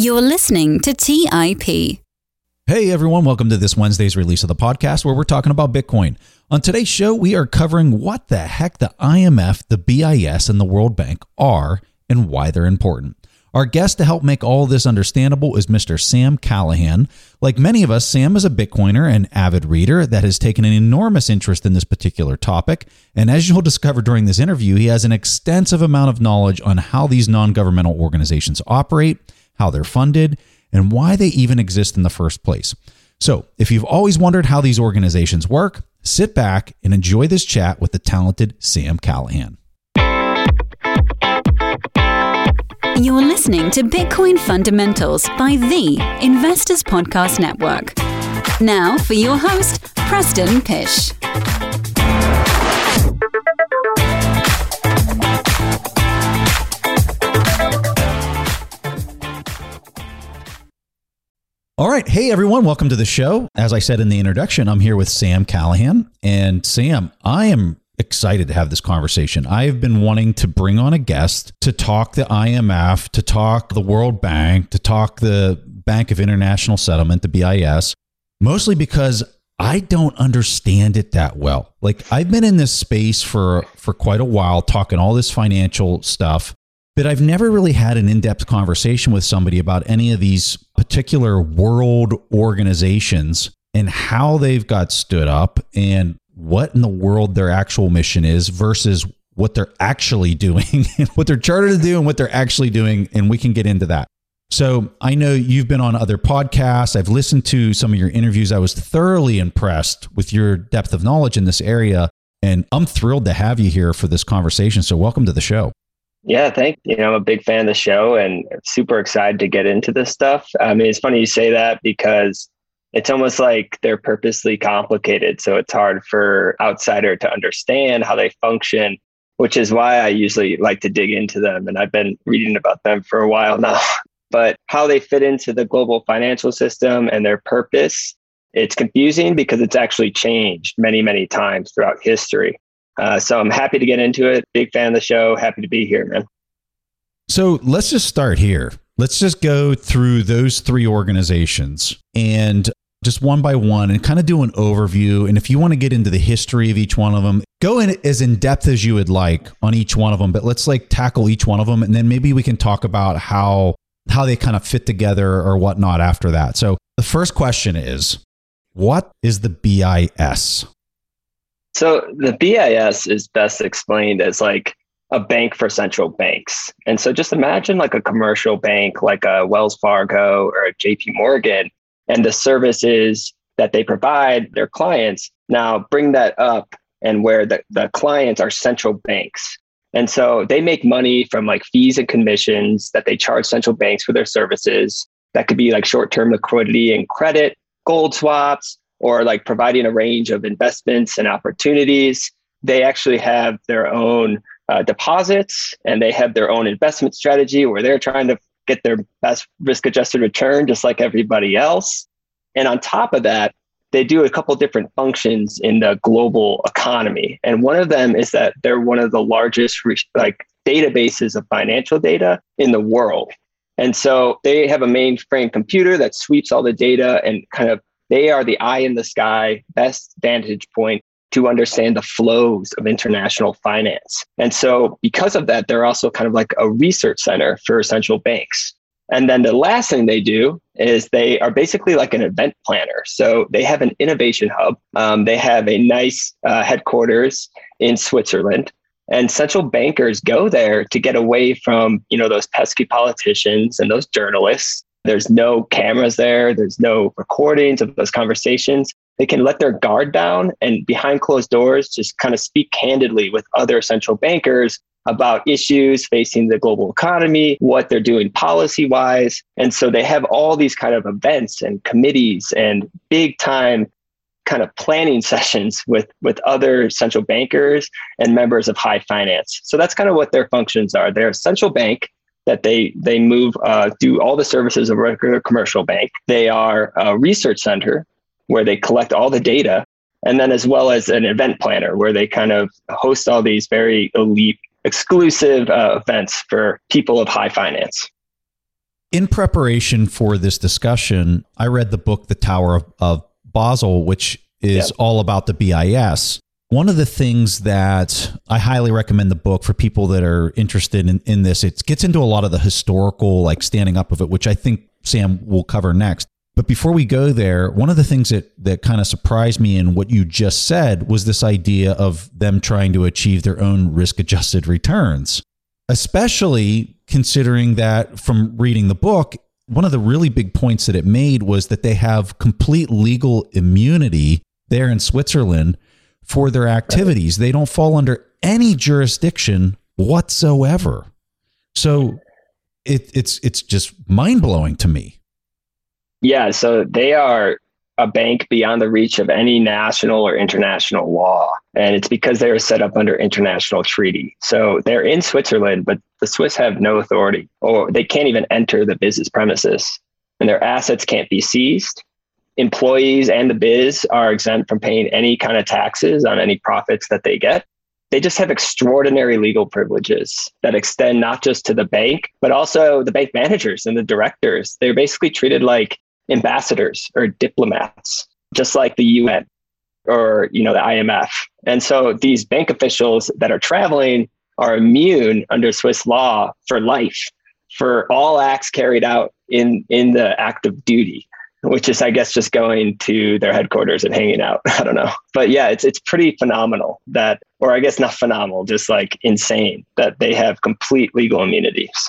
You're listening to TIP. Hey everyone, welcome to this Wednesday's release of the podcast where we're talking about Bitcoin. On today's show, we are covering what the heck the IMF, the BIS, and the World Bank are and why they're important. Our guest to help make all this understandable is Mr. Sam Callahan. Like many of us, Sam is a Bitcoiner and avid reader that has taken an enormous interest in this particular topic. And as you'll discover during this interview, he has an extensive amount of knowledge on how these non-governmental organizations operate, how they're funded, and why they even exist in the first place. So, if you've always wondered how these organizations work, sit back and enjoy this chat with the talented Sam Callahan. You're listening to Bitcoin Fundamentals by the Investors Podcast Network. Now for your host, Preston Pysh. All right. Hey, everyone. Welcome to the show. As I said in the introduction, I'm here with Sam Callahan. And Sam, I am excited to have this conversation. I've been wanting to bring on a guest to talk the IMF, to talk the World Bank, to talk the Bank of International Settlement, the BIS, mostly because I don't understand it that well. Like, I've been in this space for quite a while, talking all this financial stuff, but I've never really had an in-depth conversation with somebody about any of these particular world organizations and how they've got stood up and what in the world their actual mission is versus what they're actually doing and what they're chartered to do and what they're actually doing. And we can get into that. So I know you've been on other podcasts. I've listened to some of your interviews. I was thoroughly impressed with your depth of knowledge in this area. And I'm thrilled to have you here for this conversation. So welcome to the show. Yeah, thank you. I'm a big fan of the show and super excited to get into this stuff. I mean, it's funny you say that because it's almost like they're purposely complicated. So it's hard for outsider to understand how they function, which is why I usually like to dig into them. And I've been reading about them for a while now. But how they fit into the global financial system and their purpose, it's confusing because it's actually changed many, many times throughout history. So I'm happy to get into it. Big fan of the show. Happy to be here, man. So let's just start here. Let's just go through those three organizations and just one by one and kind of do an overview. And if you want to get into the history of each one of them, go in as in depth as you would like on each one of them. But let's tackle each one of them. And then maybe we can talk about how they kind of fit together or whatnot after that. So the first question is, what is the BIS? So the BIS is best explained as like a bank for central banks. And so just imagine like a commercial bank, like a Wells Fargo or a JP Morgan, and the services that they provide their clients. Now bring that up and where the clients are central banks. And so they make money from like fees and commissions that they charge central banks for their services. That could be like short-term liquidity and credit, gold swaps, or like providing a range of investments and opportunities. They actually have their own deposits and they have their own investment strategy where they're trying to get their best risk-adjusted return, just like everybody else. And on top of that, they do a couple different functions in the global economy. And one of them is that they're one of the largest databases of financial data in the world. And so they have a mainframe computer that sweeps all the data and they are the eye in the sky, best vantage point to understand the flows of international finance. And so because of that, they're also kind of like a research center for central banks. And then the last thing they do is they are basically like an event planner. So they have an innovation hub. They have a nice headquarters in Switzerland. And central bankers go there to get away from, those pesky politicians and those journalists. There's no cameras there. There's no recordings of those conversations. They can let their guard down and behind closed doors, just kind of speak candidly with other central bankers about issues facing the global economy, what they're doing policy-wise. And so they have all these kind of events and committees and big time kind of planning sessions with other central bankers and members of high finance. So that's kind of what their functions are. They're a central bank that they move, do all the services of a regular commercial bank. They are a research center where they collect all the data, and then as well as an event planner where they kind of host all these very elite, exclusive events for people of high finance. In preparation for this discussion, I read the book, The Tower of Basel, which is all about the BIS. One of the things that I highly recommend the book for people that are interested in this, it gets into a lot of the historical, like standing up of it, which I think Sam will cover next. But before we go there, one of the things that kind of surprised me in what you just said was this idea of them trying to achieve their own risk-adjusted returns, especially considering that from reading the book, one of the really big points that it made was that they have complete legal immunity there in Switzerland for their activities. They don't fall under any jurisdiction whatsoever. So it's just mind-blowing to me. Yeah, so they are a bank beyond the reach of any national or international law. And it's because they are set up under international treaty. So they're in Switzerland, but the Swiss have no authority, or they can't even enter the business premises, and their assets can't be seized. Employees and the biz are exempt from paying any kind of taxes on any profits that they get. They just have extraordinary legal privileges that extend not just to the bank, but also the bank managers and the directors. They're basically treated like ambassadors or diplomats, just like the UN or, the IMF. And so these bank officials that are traveling are immune under Swiss law for life, for all acts carried out in the active duty, which is, I guess, just going to their headquarters and hanging out. I don't know. But yeah, it's pretty phenomenal that, or I guess not phenomenal, just like insane that they have complete legal immunities.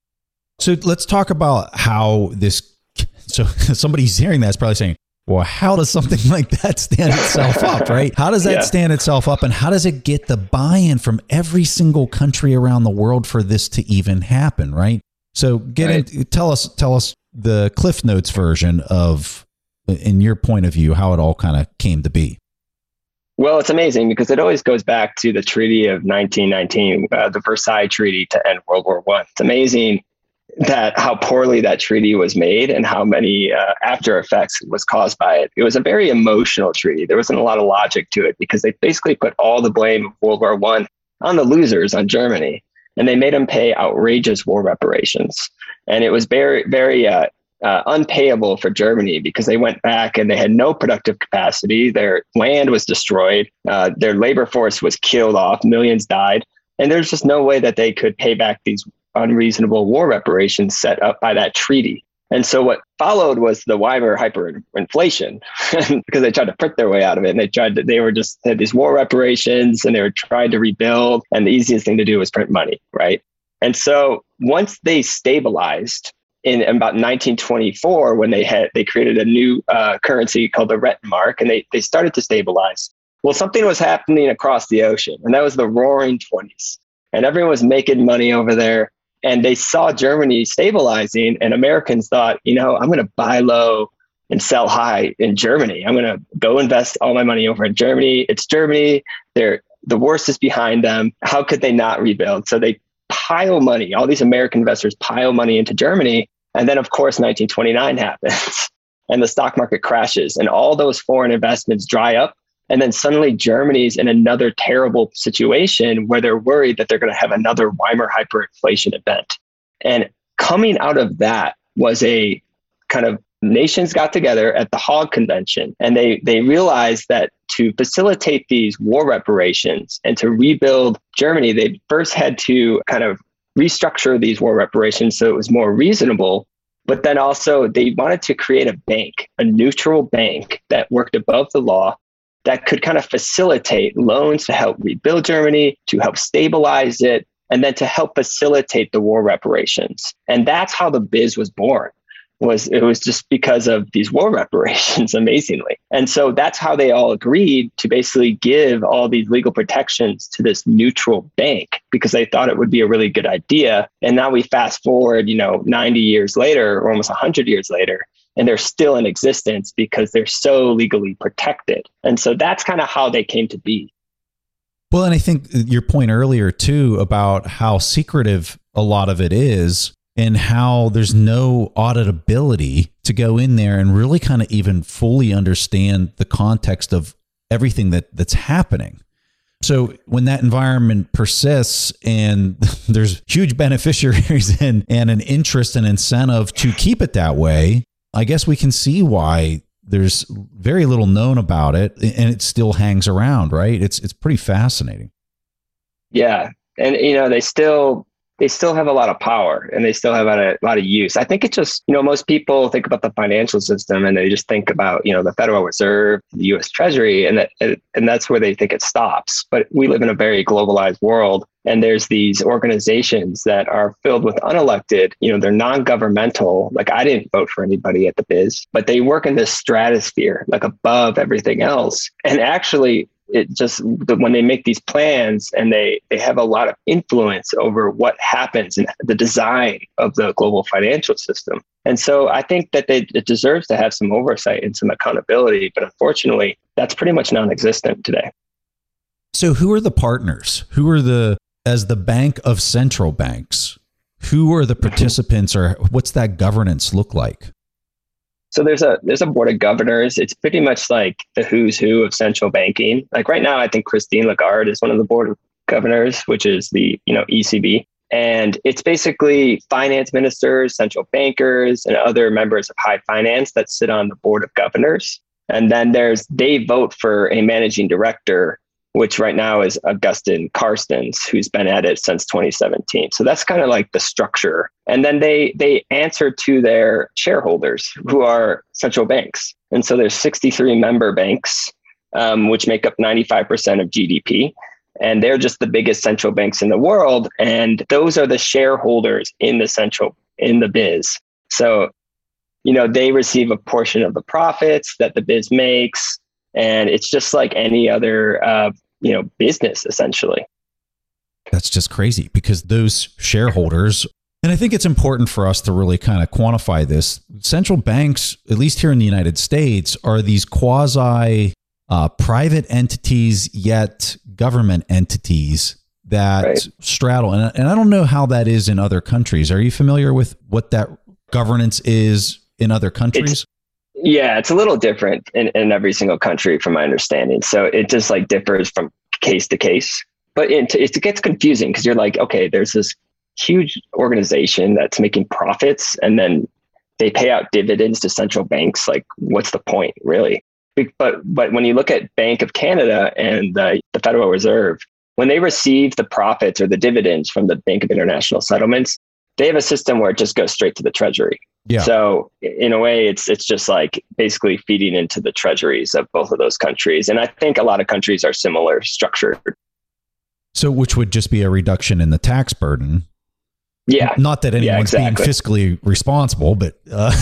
So let's talk about how this, so somebody's hearing that is probably saying, well, how does something like that stand itself up, right? How does that stand itself up, and how does it get the buy-in from every single country around the world for this to even happen, right? So tell us the Cliff Notes version of, in your point of view, how it all kind of came to be. Well, it's amazing because it always goes back to the Treaty of 1919, the Versailles Treaty to end World War I. It's amazing that how poorly that treaty was made and how many after effects was caused by it. It was a very emotional treaty. There wasn't a lot of logic to it because they basically put all the blame of World War I on the losers, on Germany, and they made them pay outrageous war reparations. And it was very, very unpayable for Germany because they went back and they had no productive capacity. Their land was destroyed. Their labor force was killed off. Millions died. And there's just no way that they could pay back these unreasonable war reparations set up by that treaty. And so what followed was the Weimar hyperinflation because they tried to print their way out of it. And they had these war reparations and they were trying to rebuild. And the easiest thing to do was print money, right? And so once they stabilized in about 1924, when they created a new currency called the Rentenmark, and they started to stabilize. Well, something was happening across the ocean, and that was the Roaring '20s. And everyone was making money over there. And they saw Germany stabilizing, and Americans thought, I'm going to buy low and sell high in Germany. I'm going to go invest all my money over in Germany. It's Germany. The worst is behind them. How could they not rebuild? So they pile money. All these American investors pile money into Germany. And then, of course, 1929 happens and the stock market crashes and all those foreign investments dry up. And then suddenly Germany's in another terrible situation where they're worried that they're going to have another Weimar hyperinflation event. And coming out of that was a kind of nations got together at the Hague Convention, and they realized that to facilitate these war reparations and to rebuild Germany, they first had to kind of restructure these war reparations so it was more reasonable. But then also they wanted to create a bank, a neutral bank that worked above the law, that could kind of facilitate loans to help rebuild Germany, to help stabilize it, and then to help facilitate the war reparations. And that's how the BIS was born. It was just because of these war reparations, amazingly. And so that's how they all agreed to basically give all these legal protections to this neutral bank because they thought it would be a really good idea. And now we fast forward, 90 years later, or almost 100 years later, and they're still in existence because they're so legally protected. And so that's kind of how they came to be. Well, and I think your point earlier, too, about how secretive a lot of it is and how there's no auditability to go in there and really kind of even fully understand the context of everything that's happening. So when that environment persists and there's huge beneficiaries and an interest and incentive to keep it that way, I guess we can see why there's very little known about it and it still hangs around, right? It's pretty fascinating. Yeah. And, they still have a lot of power and they still have a lot of use. I think it just, most people think about the financial system and they just think about, the Federal Reserve, the US Treasury, and that's where they think it stops. But we live in a very globalized world. And there's these organizations that are filled with unelected, they're non-governmental. Like I didn't vote for anybody at the biz, but they work in this stratosphere, like above everything else. And actually, it just, when they make these plans and they have a lot of influence over what happens in the design of the global financial system. And so I think that it deserves to have some oversight and some accountability. But unfortunately, that's pretty much non-existent today. So who are the partners? As the bank of central banks, who are the participants or what's that governance look like? So there's a board of governors. It's pretty much like the who's who of central banking. Like right now, I think Christine Lagarde is one of the board of governors, which is the, ECB. And it's basically finance ministers, central bankers, and other members of high finance that sit on the board of governors. And then they vote for a managing director, which right now is Augustin Carstens, who's been at it since 2017. So that's kind of like the structure. And then they answer to their shareholders, who are central banks. And so there's 63 member banks, which make up 95% of GDP. And they're just the biggest central banks in the world. And those are the shareholders in the biz. So, they receive a portion of the profits that the biz makes. And it's just like any other, business, essentially. That's just crazy because those shareholders, and I think it's important for us to really kind of quantify this. Central banks, at least here in the United States, are these quasi private entities, yet government entities that straddle. And I don't know how that is in other countries. Are you familiar with what that governance is in other countries? It's a little different in every single country from my understanding. So it just like differs from case to case, but it gets confusing because you're like, okay, there's this huge organization that's making profits and then they pay out dividends to central banks. Like what's the point really? But when you look at Bank of Canada and the Federal Reserve, when they receive the profits or the dividends from the Bank of International Settlements, they have a system where it just goes straight to the treasury. Yeah. So in a way, it's just like basically feeding into the treasuries of both of those countries. And I think a lot of countries are similar structured. So which would just be a reduction in the tax burden. Yeah. Not that anyone's being fiscally responsible, but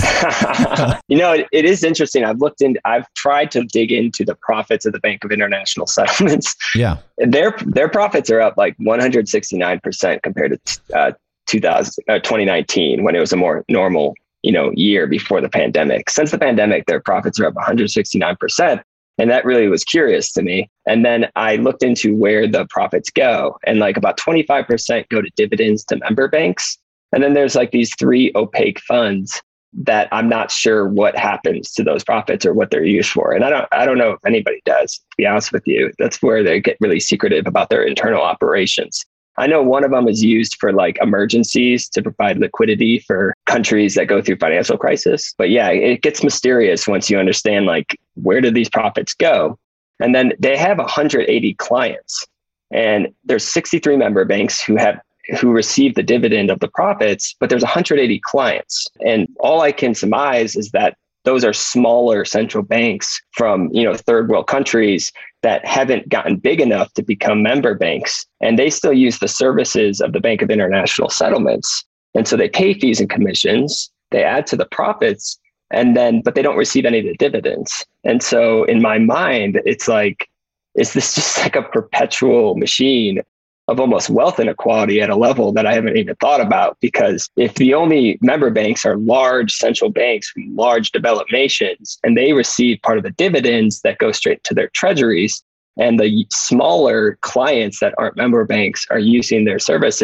it is interesting. I've tried to dig into the profits of the Bank of International Settlements. Yeah. Their profits are up like 169% compared to 2019 when it was a more normal year before the pandemic. Since the pandemic, their profits are up 169%. And that really was curious to me. And then I looked into where the profits go, and like about 25% go to dividends to member banks. And then there's like these 3 opaque funds that I'm not sure what happens to those profits or what they're used for. And I don't know if anybody does, to be honest with you. That's where they get really secretive about their internal operations. I know one of them is used for like emergencies to provide liquidity for countries that go through financial crisis. But yeah, it gets mysterious once you understand like where do these profits go? And then they have 180 clients, and there's 63 member banks who receive the dividend of the profits, but there's 180 clients. And all I can surmise is that those are smaller central banks from, third world countries that haven't gotten big enough to become member banks. And they still use the services of the Bank of International Settlements. And so they pay fees and commissions, they add to the profits, but they don't receive any of the dividends. And so in my mind, it's like, is this just like a perpetual machine of almost wealth inequality at a level that I haven't even thought about? Because if the only member banks are large central banks from large developed nations, and they receive part of the dividends that go straight to their treasuries, and the smaller clients that aren't member banks are using their services,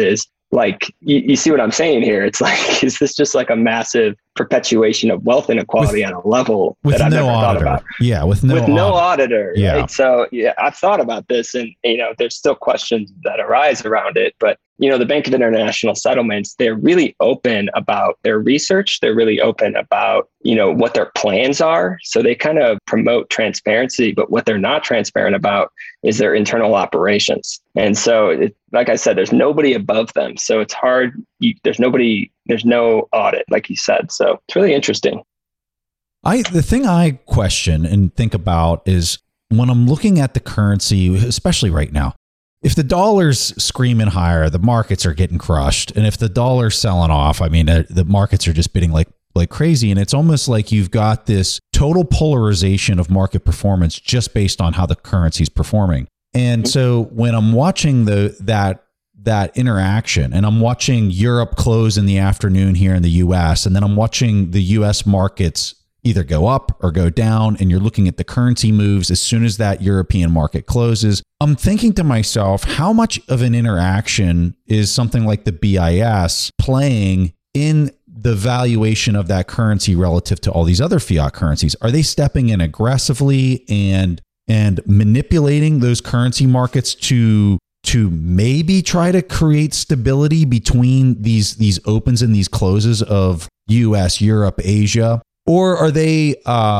like, you see what I'm saying here? It's like, is this just like a massive perpetuation of wealth inequality on a level that I've never thought about? Yeah, with no auditor. Yeah. Right? So yeah, I've thought about this, and there's still questions that arise around it. But the Bank of International Settlements, they're really open about their research. They're really open about what their plans are. So they kind of promote transparency, but what they're not transparent about is their internal operations. And so, like I said, there's nobody above them. So it's hard. There's no audit, like you said. So it's really interesting. The thing I question and think about is when I'm looking at the currency, especially right now, if the dollar's screaming higher, the markets are getting crushed. And if the dollar's selling off, I mean, the markets are just bidding like crazy. And it's almost like you've got this total polarization of market performance just based on how the currency's performing. And so when I'm watching that interaction, and I'm watching Europe close in the afternoon here in the US, and then I'm watching the US markets either go up or go down, and you're looking at the currency moves as soon as that European market closes, I'm thinking to myself, how much of an interaction is something like the BIS playing in the valuation of that currency relative to all these other fiat currencies? Are they stepping in aggressively and manipulating those currency markets to maybe try to create stability between these opens and these closes of US, Europe, Asia? Or are they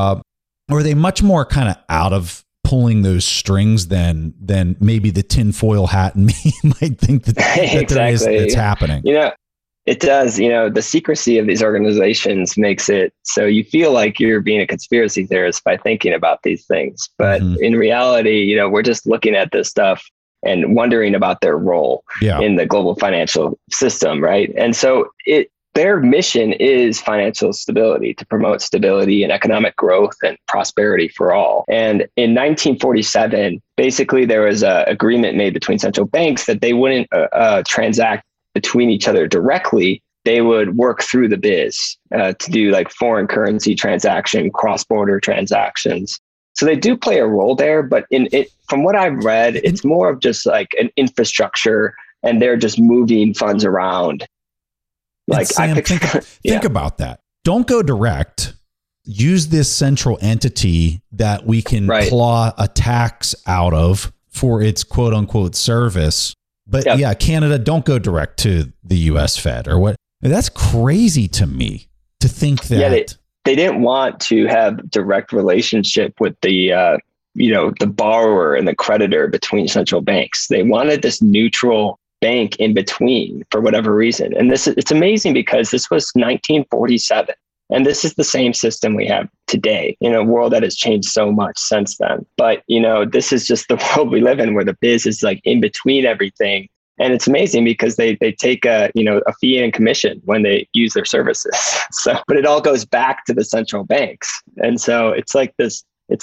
much more kind of out of pulling those strings than maybe the tinfoil hat and me might think that exactly. That's happening? It does. The secrecy of these organizations makes it so you feel like you're being a conspiracy theorist by thinking about these things. But in reality, we're just looking at this stuff and wondering about their role in the global financial system, right? And so their mission is financial stability, to promote stability and economic growth and prosperity for all. And in 1947, basically there was an agreement made between central banks that they wouldn't transact between each other directly. They would work through the biz to do like foreign currency transaction, cross-border transactions. So they do play a role there, but from what I've read, it's more of just like an infrastructure, and they're just moving funds around. Like, Sam, think about that. Don't go direct. Use this central entity that we can claw a tax out of for its quote unquote service. But Canada, don't go direct to the US Fed or what. That's crazy to me to think that. Yeah, they didn't want to have direct relationship with the borrower and the creditor between central banks. They wanted this neutral bank in between for whatever reason. And it's amazing because this was 1947, and this is the same system we have today in a world that has changed so much since then. But, this is just the world we live in, where the biz is like in between everything. And it's amazing because they take a fee and commission when they use their services. So, but it all goes back to the central banks. And so it's like this,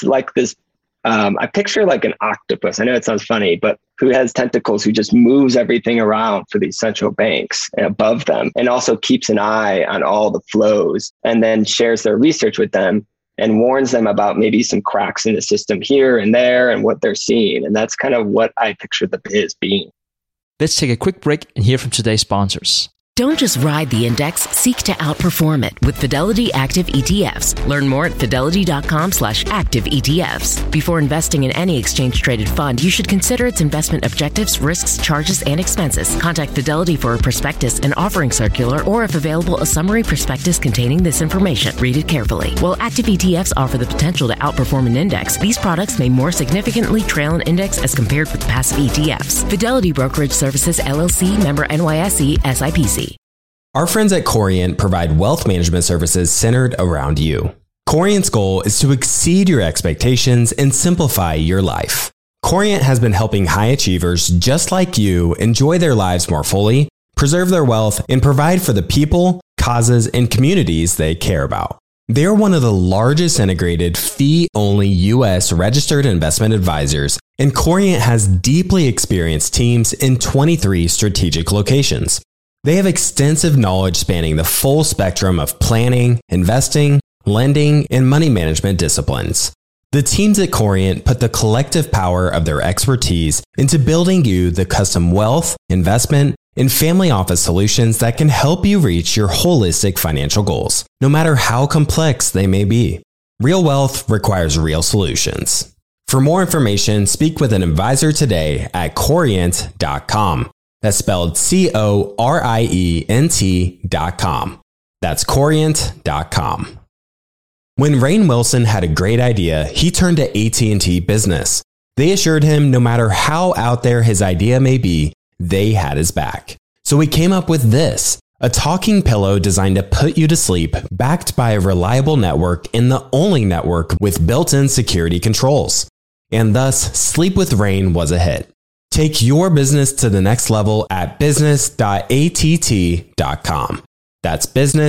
I picture like an octopus. I know it sounds funny, but who has tentacles, who just moves everything around for these central banks above them, and also keeps an eye on all the flows, and then shares their research with them and warns them about maybe some cracks in the system here and there and what they're seeing. And that's kind of what I picture the biz being. Let's take a quick break and hear from today's sponsors. Don't just ride the index, seek to outperform it with Fidelity Active ETFs. Learn more at fidelity.com/active ETFs. Before investing in any exchange-traded fund, you should consider its investment objectives, risks, charges, and expenses. Contact Fidelity for a prospectus, an offering circular, or if available, a summary prospectus containing this information. Read it carefully. While active ETFs offer the potential to outperform an index, these products may more significantly trail an index as compared with passive ETFs. Fidelity Brokerage Services, LLC, member NYSE, SIPC. Our friends at Corient provide wealth management services centered around you. Corient's goal is to exceed your expectations and simplify your life. Corient has been helping high achievers just like you enjoy their lives more fully, preserve their wealth, and provide for the people, causes, and communities they care about. They are one of the largest integrated fee-only U.S. registered investment advisors, and Corient has deeply experienced teams in 23 strategic locations. They have extensive knowledge spanning the full spectrum of planning, investing, lending, and money management disciplines. The teams at Corient put the collective power of their expertise into building you the custom wealth, investment, and family office solutions that can help you reach your holistic financial goals, no matter how complex they may be. Real wealth requires real solutions. For more information, speak with an advisor today at Corient.com. That's spelled Corient.com. That's Corient.com. When Rainn Wilson had a great idea, he turned to AT&T Business. They assured him no matter how out there his idea may be, they had his back. So he came up with this, a talking pillow designed to put you to sleep, backed by a reliable network and the only network with built-in security controls. And thus, Sleep with Rainn was a hit. Take your business to the next level at business.att.com. That's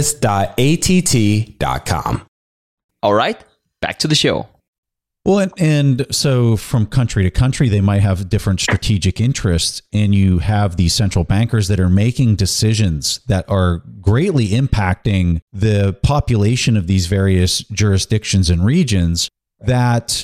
business.att.com. All right, back to the show. Well, and so from country to country, they might have different strategic interests, and you have these central bankers that are making decisions that are greatly impacting the population of these various jurisdictions and regions that,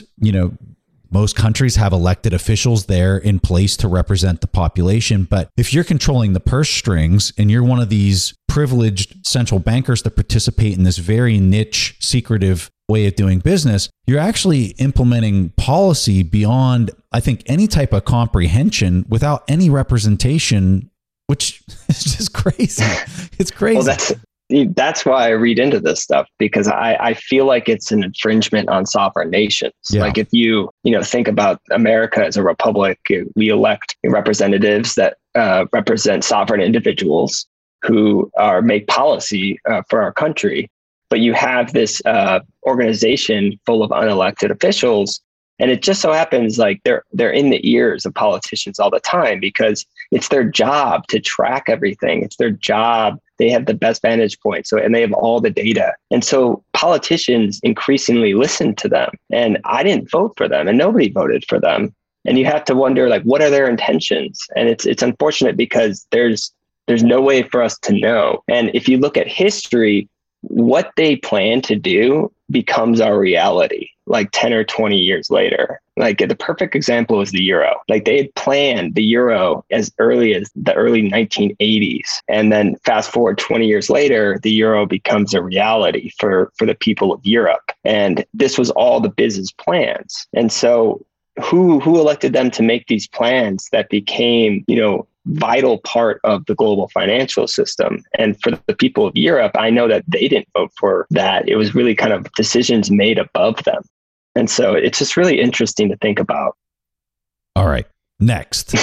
most countries have elected officials there in place to represent the population. But if you're controlling the purse strings and you're one of these privileged central bankers that participate in this very niche, secretive way of doing business, you're actually implementing policy beyond, I think, any type of comprehension without any representation, which is just crazy. It's crazy. Well, that's why I read into this stuff, because I feel like it's an infringement on sovereign nations. Yeah. Like if you think about America as a republic, we elect representatives that represent sovereign individuals who make policy for our country. But you have this organization full of unelected officials, and it just so happens like they're in the ears of politicians all the time because it's their job to track everything. It's their job. They have the best vantage point. And they have all the data. And so politicians increasingly listen to them. And I didn't vote for them, and nobody voted for them. And you have to wonder, like, what are their intentions? And it's unfortunate because there's no way for us to know. And if you look at history, what they plan to do becomes our reality, like 10 or 20 years later. Like the perfect example is the euro. Like they had planned the euro as early as the early 1980s. And then fast forward 20 years later, the euro becomes a reality for the people of Europe. And this was all the business plans. And so who elected them to make these plans that became, vital part of the global financial system? And for the people of Europe, I know that they didn't vote for that. It was really kind of decisions made above them. And so it's just really interesting to think about. All right. Next.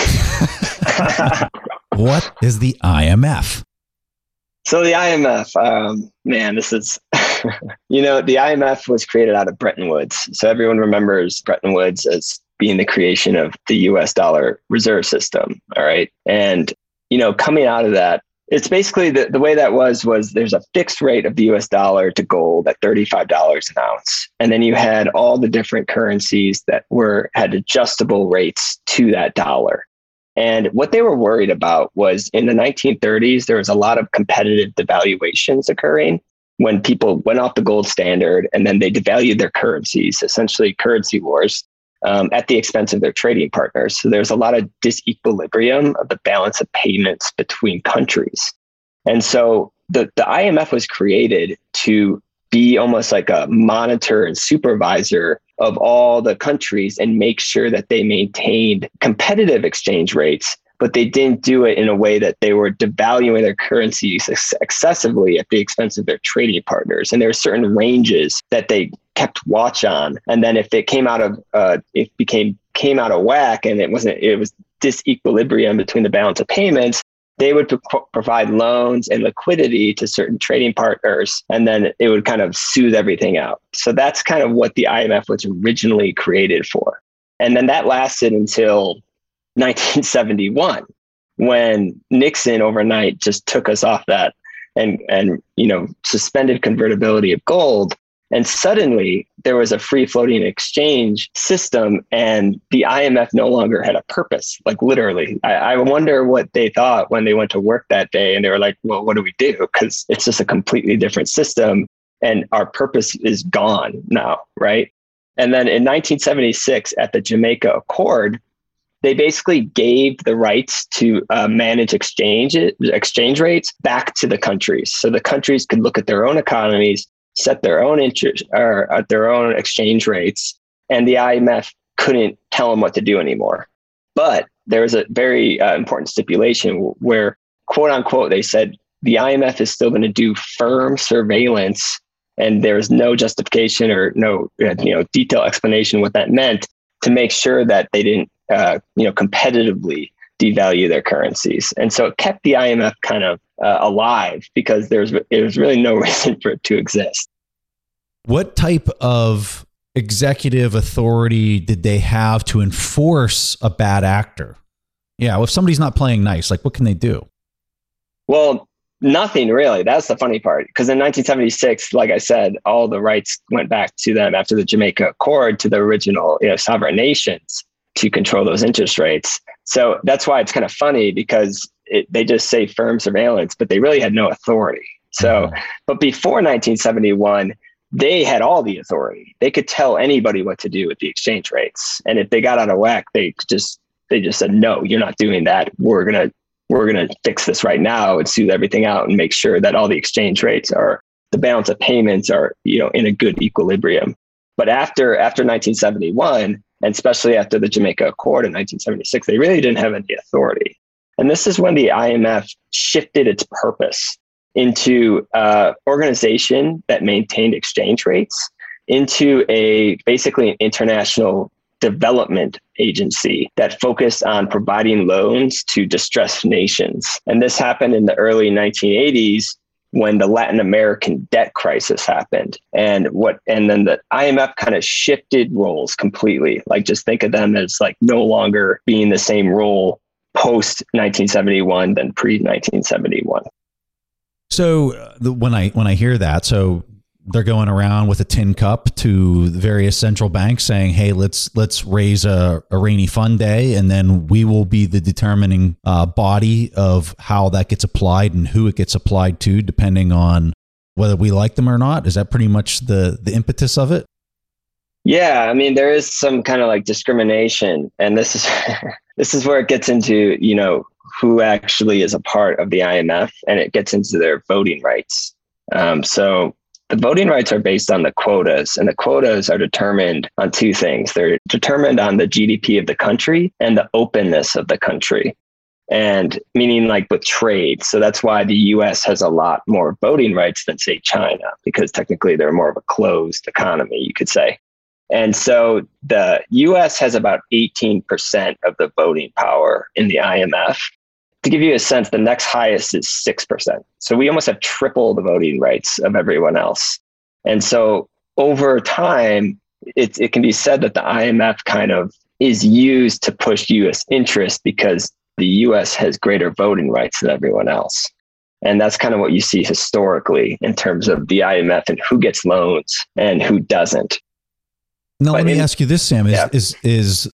What is the IMF? So the IMF, this is, the IMF was created out of Bretton Woods. So everyone remembers Bretton Woods as being the creation of the US dollar reserve system. All right. And, coming out of that, it's basically the way that was there's a fixed rate of the US dollar to gold at $35 an ounce. And then you had all the different currencies that had adjustable rates to that dollar. And what they were worried about was in the 1930s, there was a lot of competitive devaluations occurring when people went off the gold standard and then they devalued their currencies, essentially currency wars. At the expense of their trading partners. So there's a lot of disequilibrium of the balance of payments between countries. And so the IMF was created to be almost like a monitor and supervisor of all the countries and make sure that they maintained competitive exchange rates, but they didn't do it in a way that they were devaluing their currencies excessively at the expense of their trading partners. And there are certain ranges that they kept watch on. And then if it came out of whack and it was disequilibrium between the balance of payments, they would provide loans and liquidity to certain trading partners, and then it would kind of soothe everything out. So that's kind of what the IMF was originally created for. And then that lasted until 1971, when Nixon overnight just took us off that and suspended convertibility of gold. And suddenly there was a free floating exchange system and the IMF no longer had a purpose, like literally. I wonder what they thought when they went to work that day and they were like, well, what do we do? Because it's just a completely different system and our purpose is gone now, right? And then in 1976 at the Jamaica Accord, they basically gave the rights to manage exchange rates back to the countries. So the countries could look at their own economies, set their own interest or at their own exchange rates, and the IMF couldn't tell them what to do anymore. But there was a very important stipulation where, quote unquote, they said the IMF is still going to do firm surveillance, and there's no justification or no detailed explanation what that meant, to make sure that they didn't competitively devalue their currencies. And so it kept the IMF kind of alive, because there was really no reason for it to exist. What type of executive authority did they have to enforce a bad actor? Yeah, if somebody's not playing nice, like what can they do? Well, nothing really. That's the funny part. Because in 1976, like I said, all the rights went back to them after the Jamaica Accord, to the original sovereign nations to control those interest rates. So that's why it's kind of funny, because they just say firm surveillance, but they really had no authority. So, but before 1971, they had all the authority. They could tell anybody what to do with the exchange rates. And if they got out of whack, they just said, no, you're not doing that. We're going to fix this right now and smooth everything out and make sure that all the exchange rates the balance of payments are, in a good equilibrium. But after 1971, and especially after the Jamaica Accord in 1976, they really didn't have any authority. And this is when the IMF shifted its purpose into an organization that maintained exchange rates into basically an international development agency that focused on providing loans to distressed nations. And this happened in the early 1980s when the Latin American debt crisis happened. And then the IMF kind of shifted roles completely. Like, just think of them as like no longer being the same role post 1971 than pre 1971. So when I hear that, so they're going around with a tin cup to the various central banks saying, hey, let's raise a rainy fund day, and then we will be the determining body of how that gets applied and who it gets applied to, depending on whether we like them or not. Is that pretty much the impetus of it? Yeah, I mean, there is some kind of like discrimination, and this is where it gets into, who actually is a part of the IMF, and it gets into their voting rights. So the voting rights are based on the quotas, and the quotas are determined on two things. They're determined on the GDP of the country and the openness of the country, and meaning like with trade. So that's why the US has a lot more voting rights than, say, China, because technically they're more of a closed economy, you could say. And so the US has about 18% of the voting power in the IMF. To give you a sense, the next highest is 6%. So we almost have triple the voting rights of everyone else. And so over time, it can be said that the IMF kind of is used to push US interest because the US has greater voting rights than everyone else. And that's kind of what you see historically in terms of the IMF and who gets loans and who doesn't. Now, let me ask you this, Sam. Is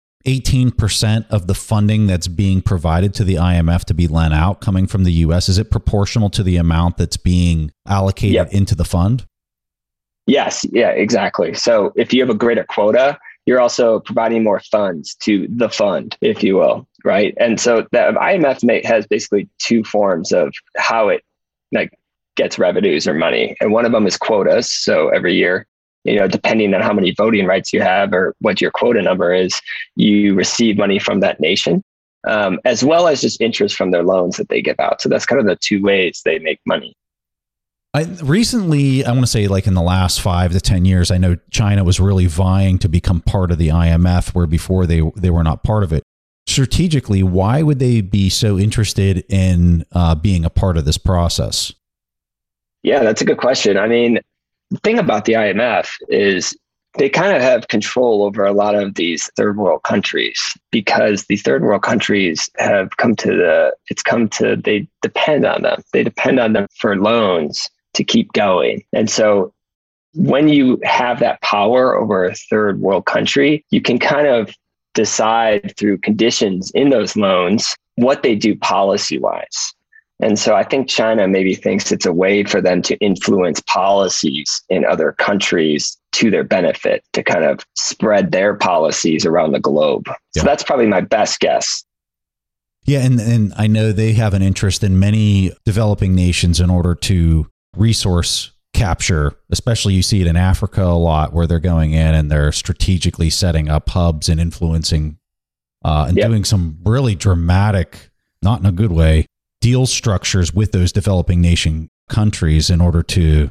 18% of the funding that's being provided to the IMF to be lent out coming from the US, is it proportional to the amount that's being allocated into the fund? Yes. Yeah, exactly. So if you have a greater quota, you're also providing more funds to the fund, if you will, right? And so the IMF has basically two forms of how it gets revenues or money. And one of them is quotas. So every year, depending on how many voting rights you have or what your quota number is, you receive money from that nation, as well as just interest from their loans that they give out. So that's kind of the two ways they make money. Recently, I want to say like in the last 5 to 10 years, I know China was really vying to become part of the IMF, where before they were not part of it. Strategically, why would they be so interested in being a part of this process? Yeah, that's a good question. I mean, the thing about the IMF is they kind of have control over a lot of these third world countries, because the third world countries have they depend on them. They depend on them for loans to keep going. And so when you have that power over a third world country, you can kind of decide through conditions in those loans what they do policy wise. And so I think China maybe thinks it's a way for them to influence policies in other countries to their benefit to kind of spread their policies around the globe. So that's probably my best guess. Yeah. And I know they have an interest in many developing nations in order to resource capture, especially you see it in Africa a lot, where they're going in and they're strategically setting up hubs and influencing and doing some really dramatic, not in a good way, deal structures with those developing nation countries in order to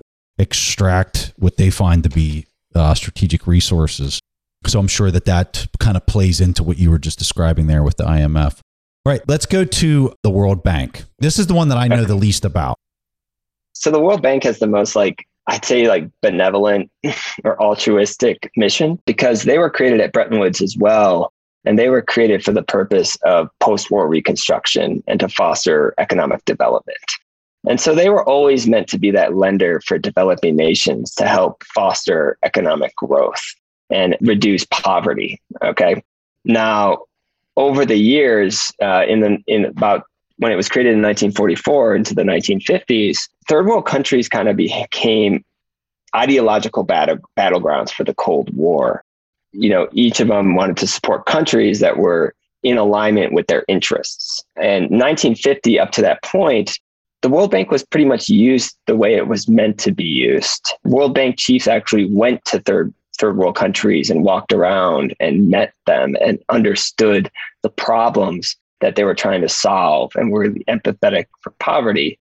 extract what they find to be strategic resources. So I'm sure that kind of plays into what you were just describing there with the IMF. All right, let's go to the World Bank. This is the one that I know the least about. So the World Bank has the most, I'd say benevolent or altruistic mission, because they were created at Bretton Woods as well. And they were created for the purpose of post-war reconstruction and to foster economic development. And so they were always meant to be that lender for developing nations to help foster economic growth and reduce poverty. Okay. Now, over the years, in about when it was created in 1944 into the 1950s, third world countries kind of became ideological battlegrounds for the Cold War. Each of them wanted to support countries that were in alignment with their interests. And 1950 up to that point, the World Bank was pretty much used the way it was meant to be used. World Bank chiefs actually went to third world countries and walked around and met them and understood the problems that they were trying to solve and were really empathetic for poverty.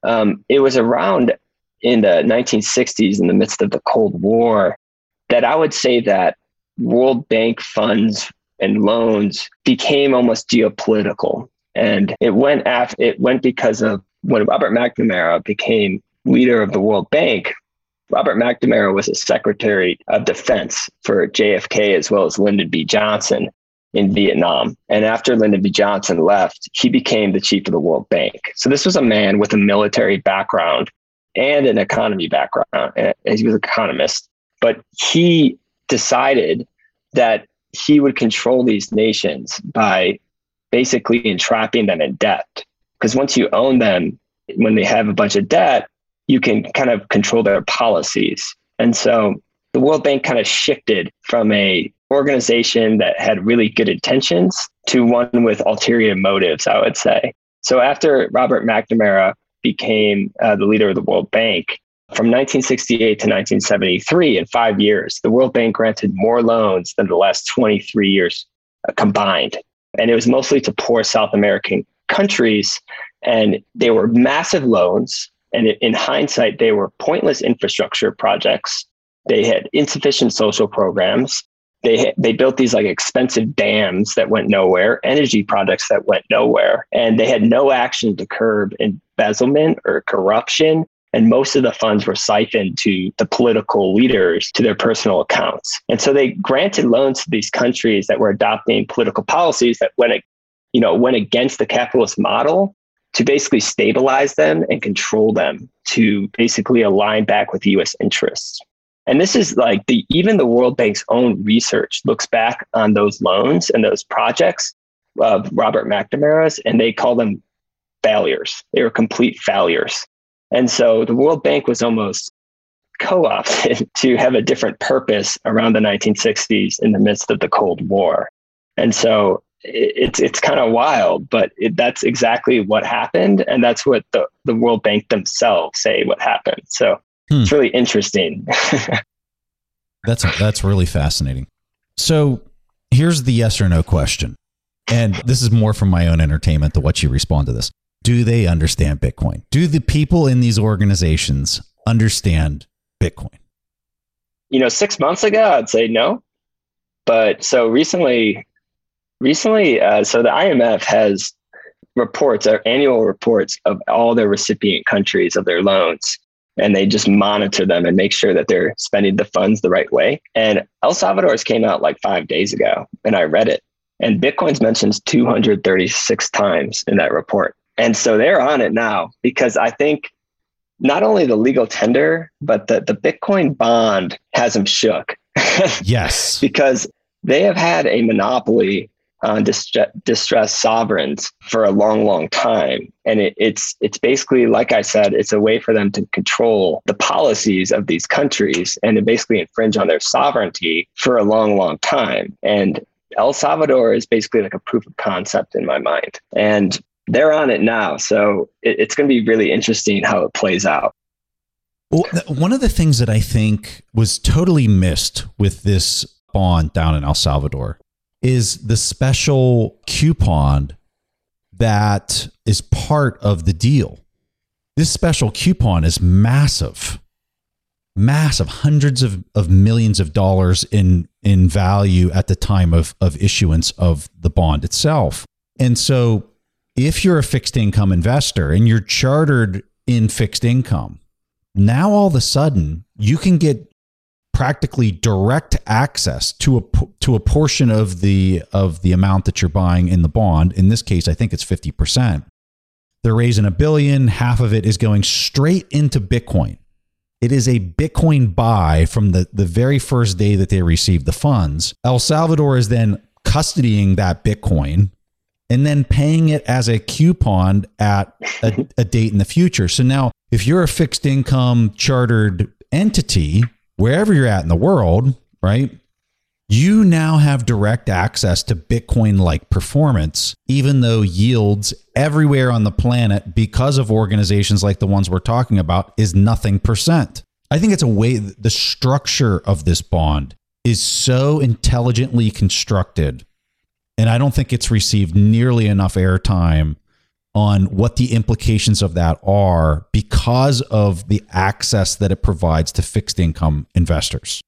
It was around in the 1960s, in the midst of the Cold War, that I would say that World Bank funds and loans became almost geopolitical. And it went because of when Robert McNamara became leader of the World Bank. Robert McNamara was a Secretary of Defense for JFK as well as Lyndon B. Johnson in Vietnam. And after Lyndon B. Johnson left, he became the chief of the World Bank. So this was a man with a military background and an economy background. He was an economist, but he decided that he would control these nations by basically entrapping them in debt. Because once you own them, when they have a bunch of debt, you can kind of control their policies. And so the World Bank kind of shifted from a organization that had really good intentions to one with ulterior motives, I would say. So after Robert McNamara became the leader of the World Bank, from 1968 to 1973, in 5 years, the World Bank granted more loans than the last 23 years combined. And it was mostly to poor South American countries. And they were massive loans. And in hindsight, they were pointless infrastructure projects. They had insufficient social programs. They built these expensive dams that went nowhere, energy projects that went nowhere. And they had no action to curb embezzlement or corruption. And most of the funds were siphoned to the political leaders, to their personal accounts. And so they granted loans to these countries that were adopting political policies that went against the capitalist model, to basically stabilize them and control them, to basically align back with U.S. interests. And this is even the World Bank's own research looks back on those loans and those projects of Robert McNamara's, and they call them failures. They were complete failures. And so the World Bank was almost co-opted to have a different purpose around the 1960s in the midst of the Cold War. And so it's kind of wild, but that's exactly what happened. And that's what the World Bank themselves say what happened. So it's really interesting. That's really fascinating. So here's the yes or no question. And this is more from my own entertainment to what you respond to this. Do they understand Bitcoin? Do the people in these organizations understand Bitcoin? 6 months ago, I'd say no. But so recently, so the IMF has annual reports of all their recipient countries of their loans. And they just monitor them and make sure that they're spending the funds the right way. And El Salvador's came out 5 days ago, and I read it. And Bitcoin's mentioned 236 times in that report. And so they're on it now, because I think not only the legal tender, but the Bitcoin bond has them shook. Yes. Because they have had a monopoly on distressed sovereigns for a long, long time. And it's basically, like I said, it's a way for them to control the policies of these countries and to basically infringe on their sovereignty for a long, long time. And El Salvador is basically like a proof of concept in my mind. And they're on it now. So it's going to be really interesting how it plays out. Well, one of the things that I think was totally missed with this bond down in El Salvador is the special coupon that is part of the deal. This special coupon is massive, hundreds of millions of dollars in value at the time of issuance of the bond itself. And so if you're a fixed income investor and you're chartered in fixed income, now all of a sudden you can get practically direct access to a portion of the amount that you're buying in the bond. In this case, I think it's 50%. They're raising $1 billion. Half of it is going straight into Bitcoin. It is a Bitcoin buy from the very first day that they received the funds. El Salvador is then custodying that Bitcoin and then paying it as a coupon at a date in the future. So now if you're a fixed income chartered entity, wherever you're at in the world, right, you now have direct access to Bitcoin-like performance, even though yields everywhere on the planet, because of organizations like the ones we're talking about, is nothing percent. I think it's a way, the structure of this bond is so intelligently constructed, and I don't think it's received nearly enough airtime on what the implications of that are because of the access that it provides to fixed income investors.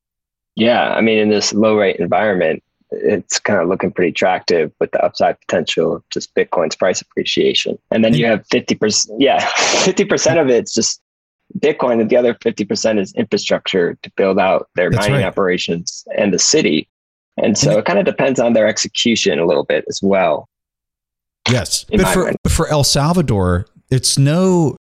Yeah, I mean, in this low rate environment, it's kind of looking pretty attractive with the upside potential of just Bitcoin's price appreciation. And then you have 50%. Yeah, 50% of it's just Bitcoin, and the other 50% is infrastructure to build out their mining operations and the city. And so it kind of depends on their execution a little bit as well. Yes, but for El Salvador, it's no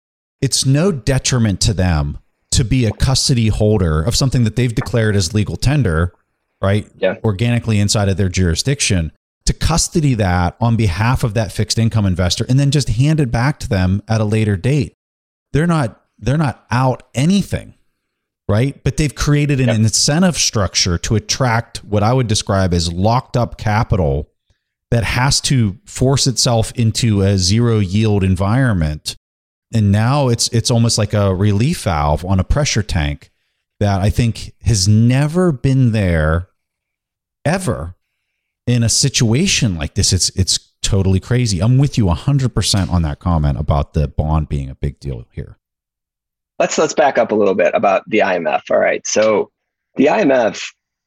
detriment to them to be a custody holder of something that they've declared as legal tender, right? Yeah. Organically inside of their jurisdiction, to custody that on behalf of that fixed income investor and then just hand it back to them at a later date. They're not out anything, right? But they've created an incentive structure to attract what I would describe as locked up capital that has to force itself into a zero yield environment. And now it's almost like a relief valve on a pressure tank that I think has never been there ever in a situation like this. It's totally crazy. I'm with you 100% on that comment about the bond being a big deal here. Let's back up a little bit about the IMF. All right. So the IMF,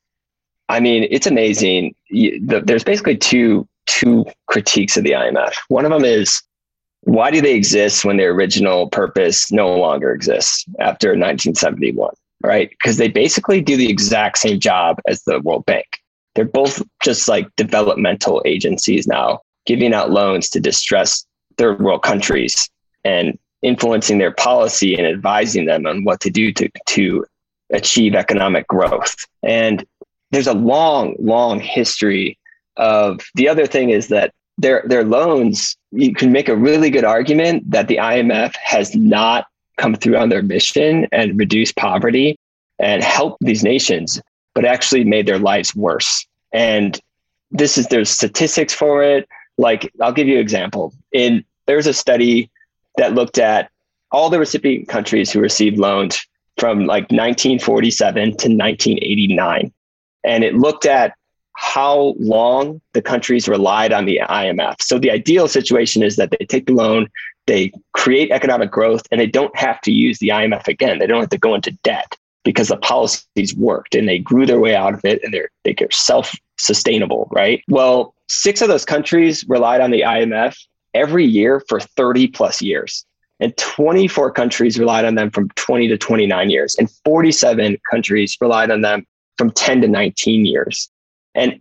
I mean, it's amazing. There's basically two critiques of the IMF. One of them is, why do they exist when their original purpose no longer exists after 1971, right? Because they basically do the exact same job as the World Bank. They're both just like developmental agencies now, giving out loans to distressed third world countries and influencing their policy and advising them on what to do to achieve economic growth. And there's a long, long history of, the other thing is that their loans, you can make a really good argument that the IMF has not come through on their mission and reduced poverty and helped these nations, but actually made their lives worse. And there's statistics for it. Like, I'll give you an example. There's a study that looked at all the recipient countries who received loans from like 1947 to 1989. And it looked at how long the countries relied on the IMF. So the ideal situation is that they take the loan, they create economic growth, and they don't have to use the IMF again. They don't have to go into debt because the policies worked and they grew their way out of it, and they're self-sustainable, right? Well, 6 of those countries relied on the IMF every year for 30 plus years. And 24 countries relied on them from 20 to 29 years. And 47 countries relied on them from 10 to 19 years. And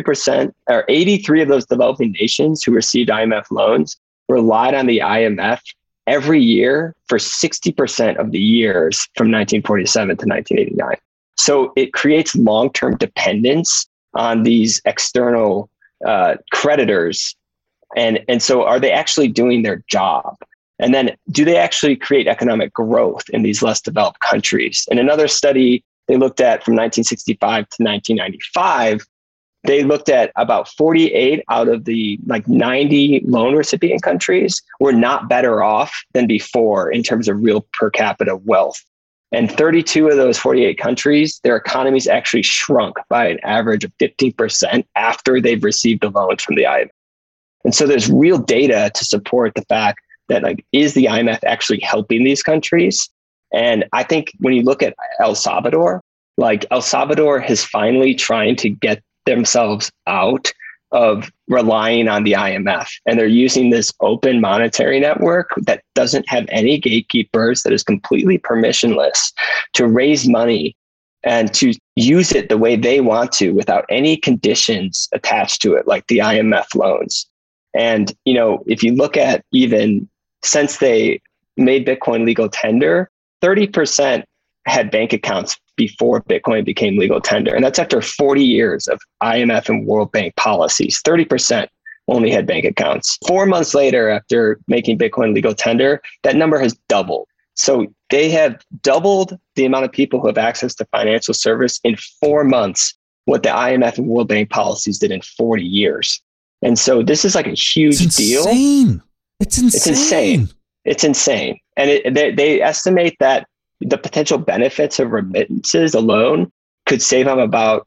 83 of those developing nations who received IMF loans relied on the IMF every year for 60% of the years from 1947 to 1989. So it creates long-term dependence on these external creditors. And so are they actually doing their job? And then do they actually create economic growth in these less developed countries? In another study they looked at from 1965 to 1995, they looked at about 48 out of the 90 loan recipient countries were not better off than before in terms of real per capita wealth. And 32 of those 48 countries, their economies actually shrunk by an average of 15% after they've received the loans from the IMF. And so there's real data to support the fact that is the IMF actually helping these countries? And I think when you look at El Salvador, El Salvador is finally trying to get themselves out of relying on the IMF. And they're using this open monetary network that doesn't have any gatekeepers, that is completely permissionless, to raise money and to use it the way they want to without any conditions attached to it, like the IMF loans. And, if you look at even since they made Bitcoin legal tender, 30% had bank accounts before Bitcoin became legal tender. And that's after 40 years of IMF and World Bank policies. 30% only had bank accounts. 4 months later, after making Bitcoin legal tender, that number has doubled. So they have doubled the amount of people who have access to financial service in 4 months, what the IMF and World Bank policies did in 40 years. And so this is a huge deal. It's insane. It's insane. And they estimate that the potential benefits of remittances alone could save them about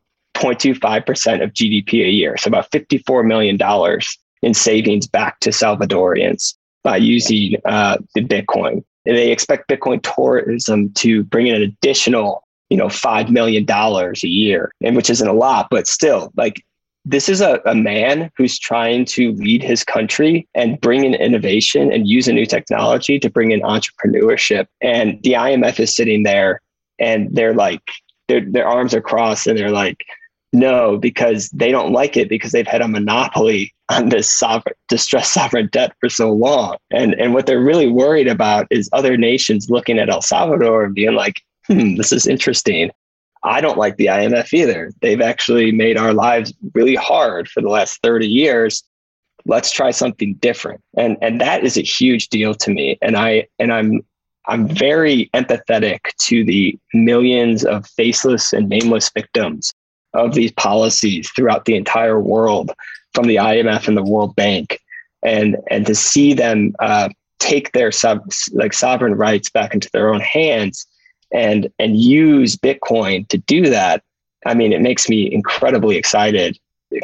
0.25% of GDP a year. So about $54 million in savings back to Salvadorians by using the Bitcoin. And they expect Bitcoin tourism to bring in an additional, $5 million a year, and which isn't a lot, but still, this is a man who's trying to lead his country and bring in innovation and use a new technology to bring in entrepreneurship. And the IMF is sitting there and they're their arms are crossed and they're no, because they don't like it because they've had a monopoly on this distressed sovereign debt for so long. And what they're really worried about is other nations looking at El Salvador and being this is interesting. I don't like the IMF either. They've actually made our lives really hard for the last 30 years. Let's try something different. And that is a huge deal to me. And I'm very empathetic to the millions of faceless and nameless victims of these policies throughout the entire world, from the IMF and the World Bank, and to see them take their sovereign rights back into their own hands and use Bitcoin to do that. I mean, it makes me incredibly excited.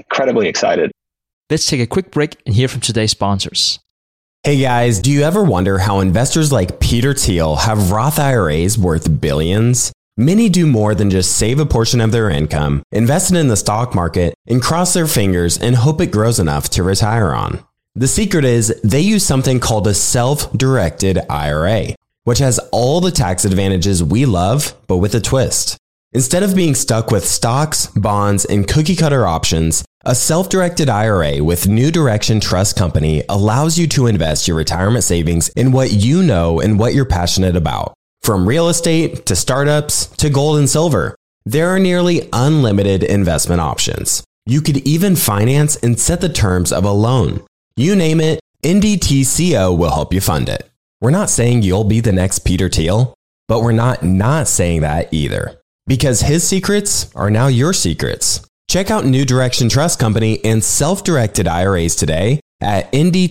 Let's take a quick break and hear from today's sponsors. Hey guys, do you ever wonder how investors like Peter Thiel have Roth IRAs worth billions? Many do more than just save a portion of their income, invest it in the stock market, and cross their fingers and hope it grows enough to retire on. The secret is they use something called a self-directed IRA, which has all the tax advantages we love, but with a twist. Instead of being stuck with stocks, bonds, and cookie-cutter options, a self-directed IRA with New Direction Trust Company allows you to invest your retirement savings in what you know and what you're passionate about. From real estate to startups to gold and silver, there are nearly unlimited investment options. You could even finance and set the terms of a loan. You name it, NDTCO will help you fund it. We're not saying you'll be the next Peter Thiel, but we're not saying that either. Because his secrets are now your secrets. Check out New Direction Trust Company and self-directed IRAs today at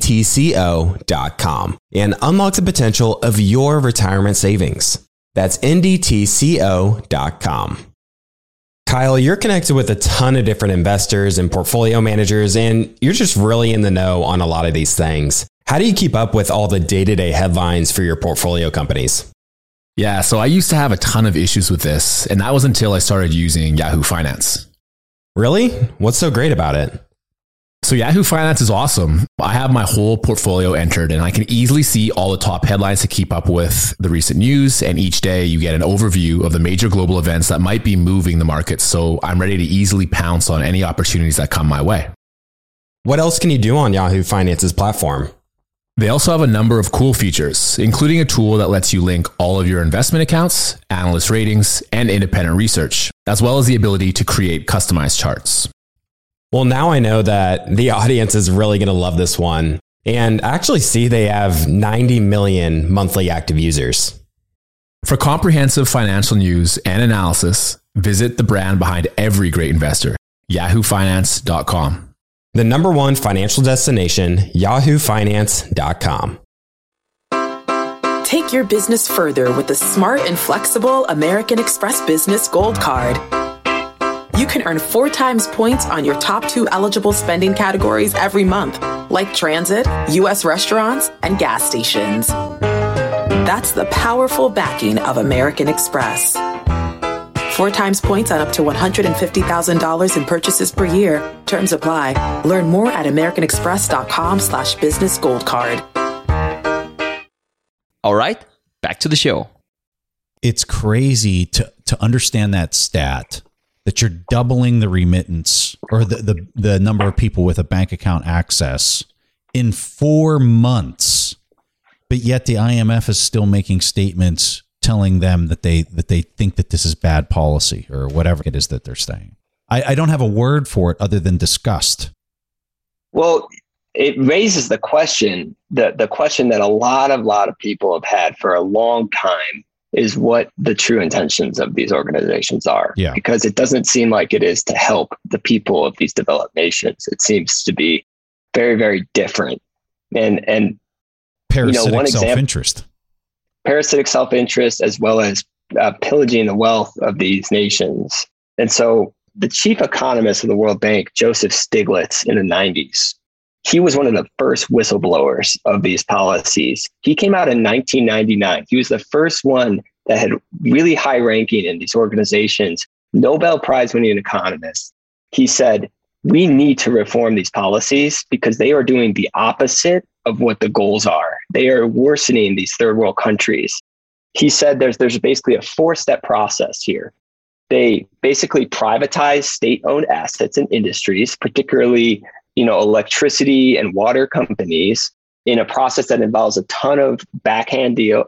ndtco.com and unlock the potential of your retirement savings. That's ndtco.com. Kyle, you're connected with a ton of different investors and portfolio managers, and you're just really in the know on a lot of these things. How do you keep up with all the day-to-day headlines for your portfolio companies? Yeah, so I used to have a ton of issues with this, and that was until I started using Yahoo Finance. Really? What's so great about it? So Yahoo Finance is awesome. I have my whole portfolio entered, and I can easily see all the top headlines to keep up with the recent news. And each day you get an overview of the major global events that might be moving the market. So I'm ready to easily pounce on any opportunities that come my way. What else can you do on Yahoo Finance's platform? They also have a number of cool features, including a tool that lets you link all of your investment accounts, analyst ratings, and independent research, as well as the ability to create customized charts. Well, now I know that the audience is really going to love this one. And actually see they have 90 million monthly active users. For comprehensive financial news and analysis, visit the brand behind every great investor, yahoofinance.com. The number one financial destination, yahoofinance.com. Take your business further with the smart and flexible American Express Business Gold Card. You can earn 4 times points on your top 2 eligible spending categories every month, like transit, U.S. restaurants, and gas stations. That's the powerful backing of American Express. 4 times points on up to $150,000 in purchases per year. Terms apply. Learn more at americanexpress.com/business gold card. All right, back to the show. It's crazy to understand that stat, that you're doubling the remittance or the number of people with a bank account access in 4 months. But yet the IMF is still making statements telling them that they think that this is bad policy or whatever it is that they're saying. I don't have a word for it other than disgust. Well, it raises the question, the question that a lot of people have had for a long time is what the true intentions of these organizations are. Yeah. Because it doesn't seem like it is to help the people of these developed nations. It seems to be very, very different. And parasitic self-interest. Parasitic self-interest, as well as pillaging the wealth of these nations. And so the chief economist of the World Bank, Joseph Stiglitz, in the 90s, he was one of the first whistleblowers of these policies. He came out in 1999. He was the first one that had really high ranking in these organizations, Nobel Prize winning economist. He said, we need to reform these policies because they are doing the opposite of what the goals are. They are worsening these third world countries. He said there's basically a 4-step process here. They basically privatize state-owned assets and industries, particularly electricity and water companies, in a process that involves a ton of backhand deal,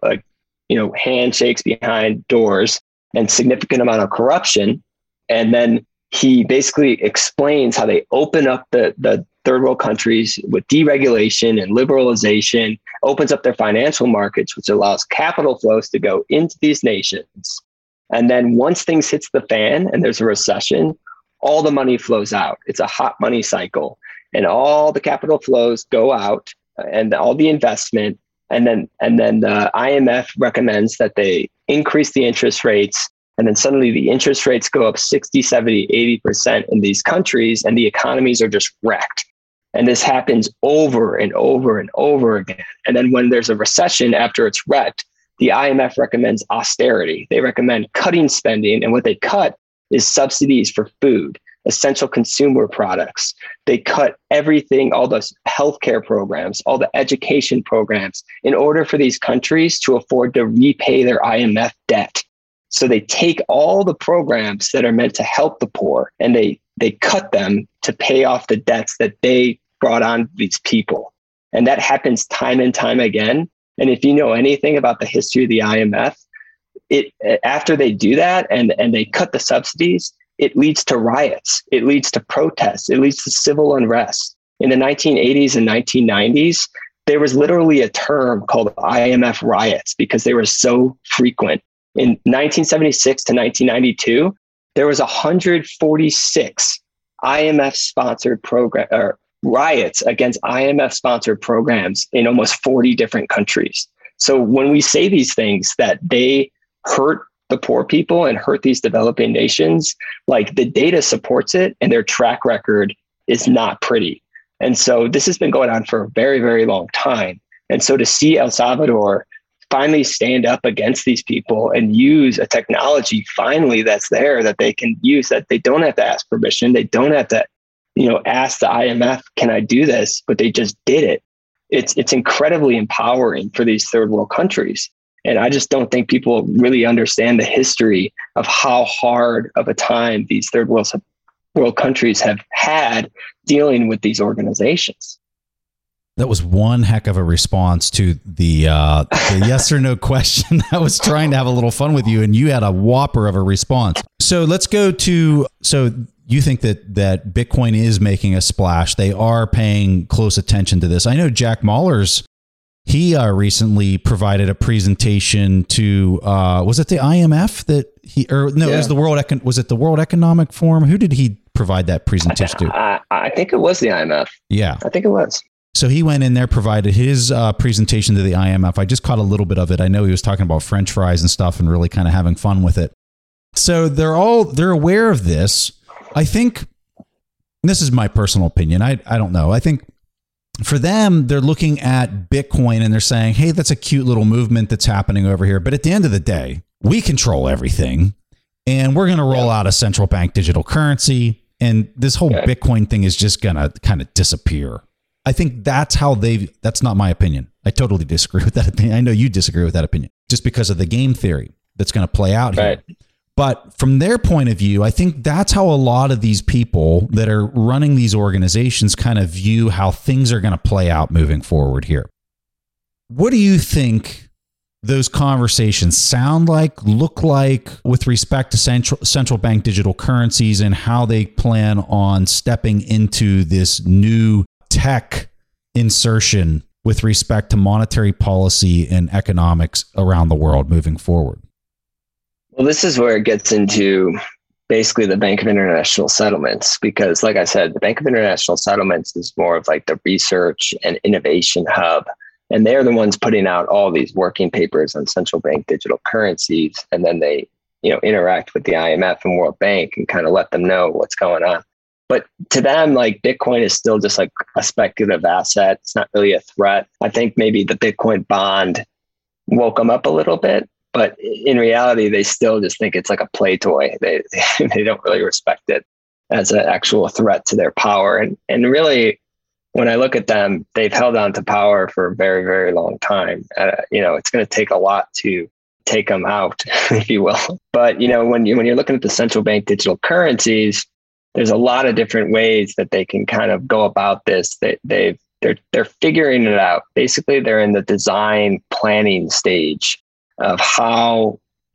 handshakes behind doors and significant amount of corruption. And then he basically explains how they open up the third world countries with deregulation and liberalization, opens up their financial markets, which allows capital flows to go into these nations. And then once things hits the fan and there's a recession, all the money flows out. It's a hot money cycle. And all the capital flows go out and all the investment. And then the IMF recommends that they increase the interest rates. And then suddenly the interest rates go up 60, 70, 80% in these countries, and the economies are just wrecked. And this happens over and over and over again. And then when there's a recession after it's wrecked, the IMF recommends austerity. They recommend cutting spending. And what they cut is subsidies for food, essential consumer products. They cut everything, all the healthcare programs, all the education programs, in order for these countries to afford to repay their IMF debt. So they take all the programs that are meant to help the poor and they cut them to pay off the debts that they brought on these people. And that happens time and time again. And if you know anything about the history of the IMF, after they do that and they cut the subsidies, it leads to riots. It leads to protests. It leads to civil unrest. In the 1980s and 1990s, there was literally a term called IMF riots because they were so frequent. In 1976 to 1992, there was 146 IMF-sponsored riots against IMF-sponsored programs in almost 40 different countries. So when we say these things that they hurt the poor people and hurt these developing nations, like the data supports it and their track record is not pretty. And so this has been going on for a very, very long time. And so to see El Salvador finally stand up against these people and use a technology finally that's there that they can use, that they don't have to ask permission. They don't have to, ask the IMF, can I do this? But they just did it. It's incredibly empowering for these third world countries. And I just don't think people really understand the history of how hard of a time these third world countries have had dealing with these organizations. That was one heck of a response to the yes or no question. I was trying to have a little fun with you, and you had a whopper of a response. So let's go to, you think that Bitcoin is making a splash. They are paying close attention to this. I know Jack Mallers, he recently provided a presentation to, was it the IMF that it was the World Economic Forum? Who did he provide that presentation to? I think it was the IMF. Yeah. I think it was. So he went in there, provided his presentation to the IMF. I just caught a little bit of it. I know he was talking about French fries and stuff and really kind of having fun with it. So they're aware of this. I think, this is my personal opinion. I don't know. I think for them, they're looking at Bitcoin and they're saying, hey, that's a cute little movement that's happening over here. But at the end of the day, we control everything and we're going to roll out a central bank digital currency. And this whole Bitcoin thing is just going to kind of disappear. I think that's not my opinion. I totally disagree with that opinion. I know you disagree with that opinion just because of the game theory that's going to play out here. Right. But from their point of view, I think that's how a lot of these people that are running these organizations kind of view how things are going to play out moving forward here. What do you think those conversations sound like, look like with respect to central bank digital currencies and how they plan on stepping into this new tech insertion with respect to monetary policy and economics around the world moving forward? Well, this is where it gets into basically the Bank of International Settlements, because like I said, the Bank of International Settlements is more of like the research and innovation hub. And they're the ones putting out all these working papers on central bank digital currencies. And then they, interact with the IMF and World Bank and kind of let them know what's going on. But to them, like Bitcoin is still just like a speculative asset. It's not really a threat. I think maybe the Bitcoin bond woke them up a little bit. But in reality, they still just think it's like a play toy. They don't really respect it as an actual threat to their power. And really, when I look at them, they've held on to power for a very, very long time. It's going to take a lot to take them out, if you will. But when you're looking at the central bank digital currencies, there's a lot of different ways that they can kind of go about this. They're figuring it out. Basically, they're in the design planning stage of how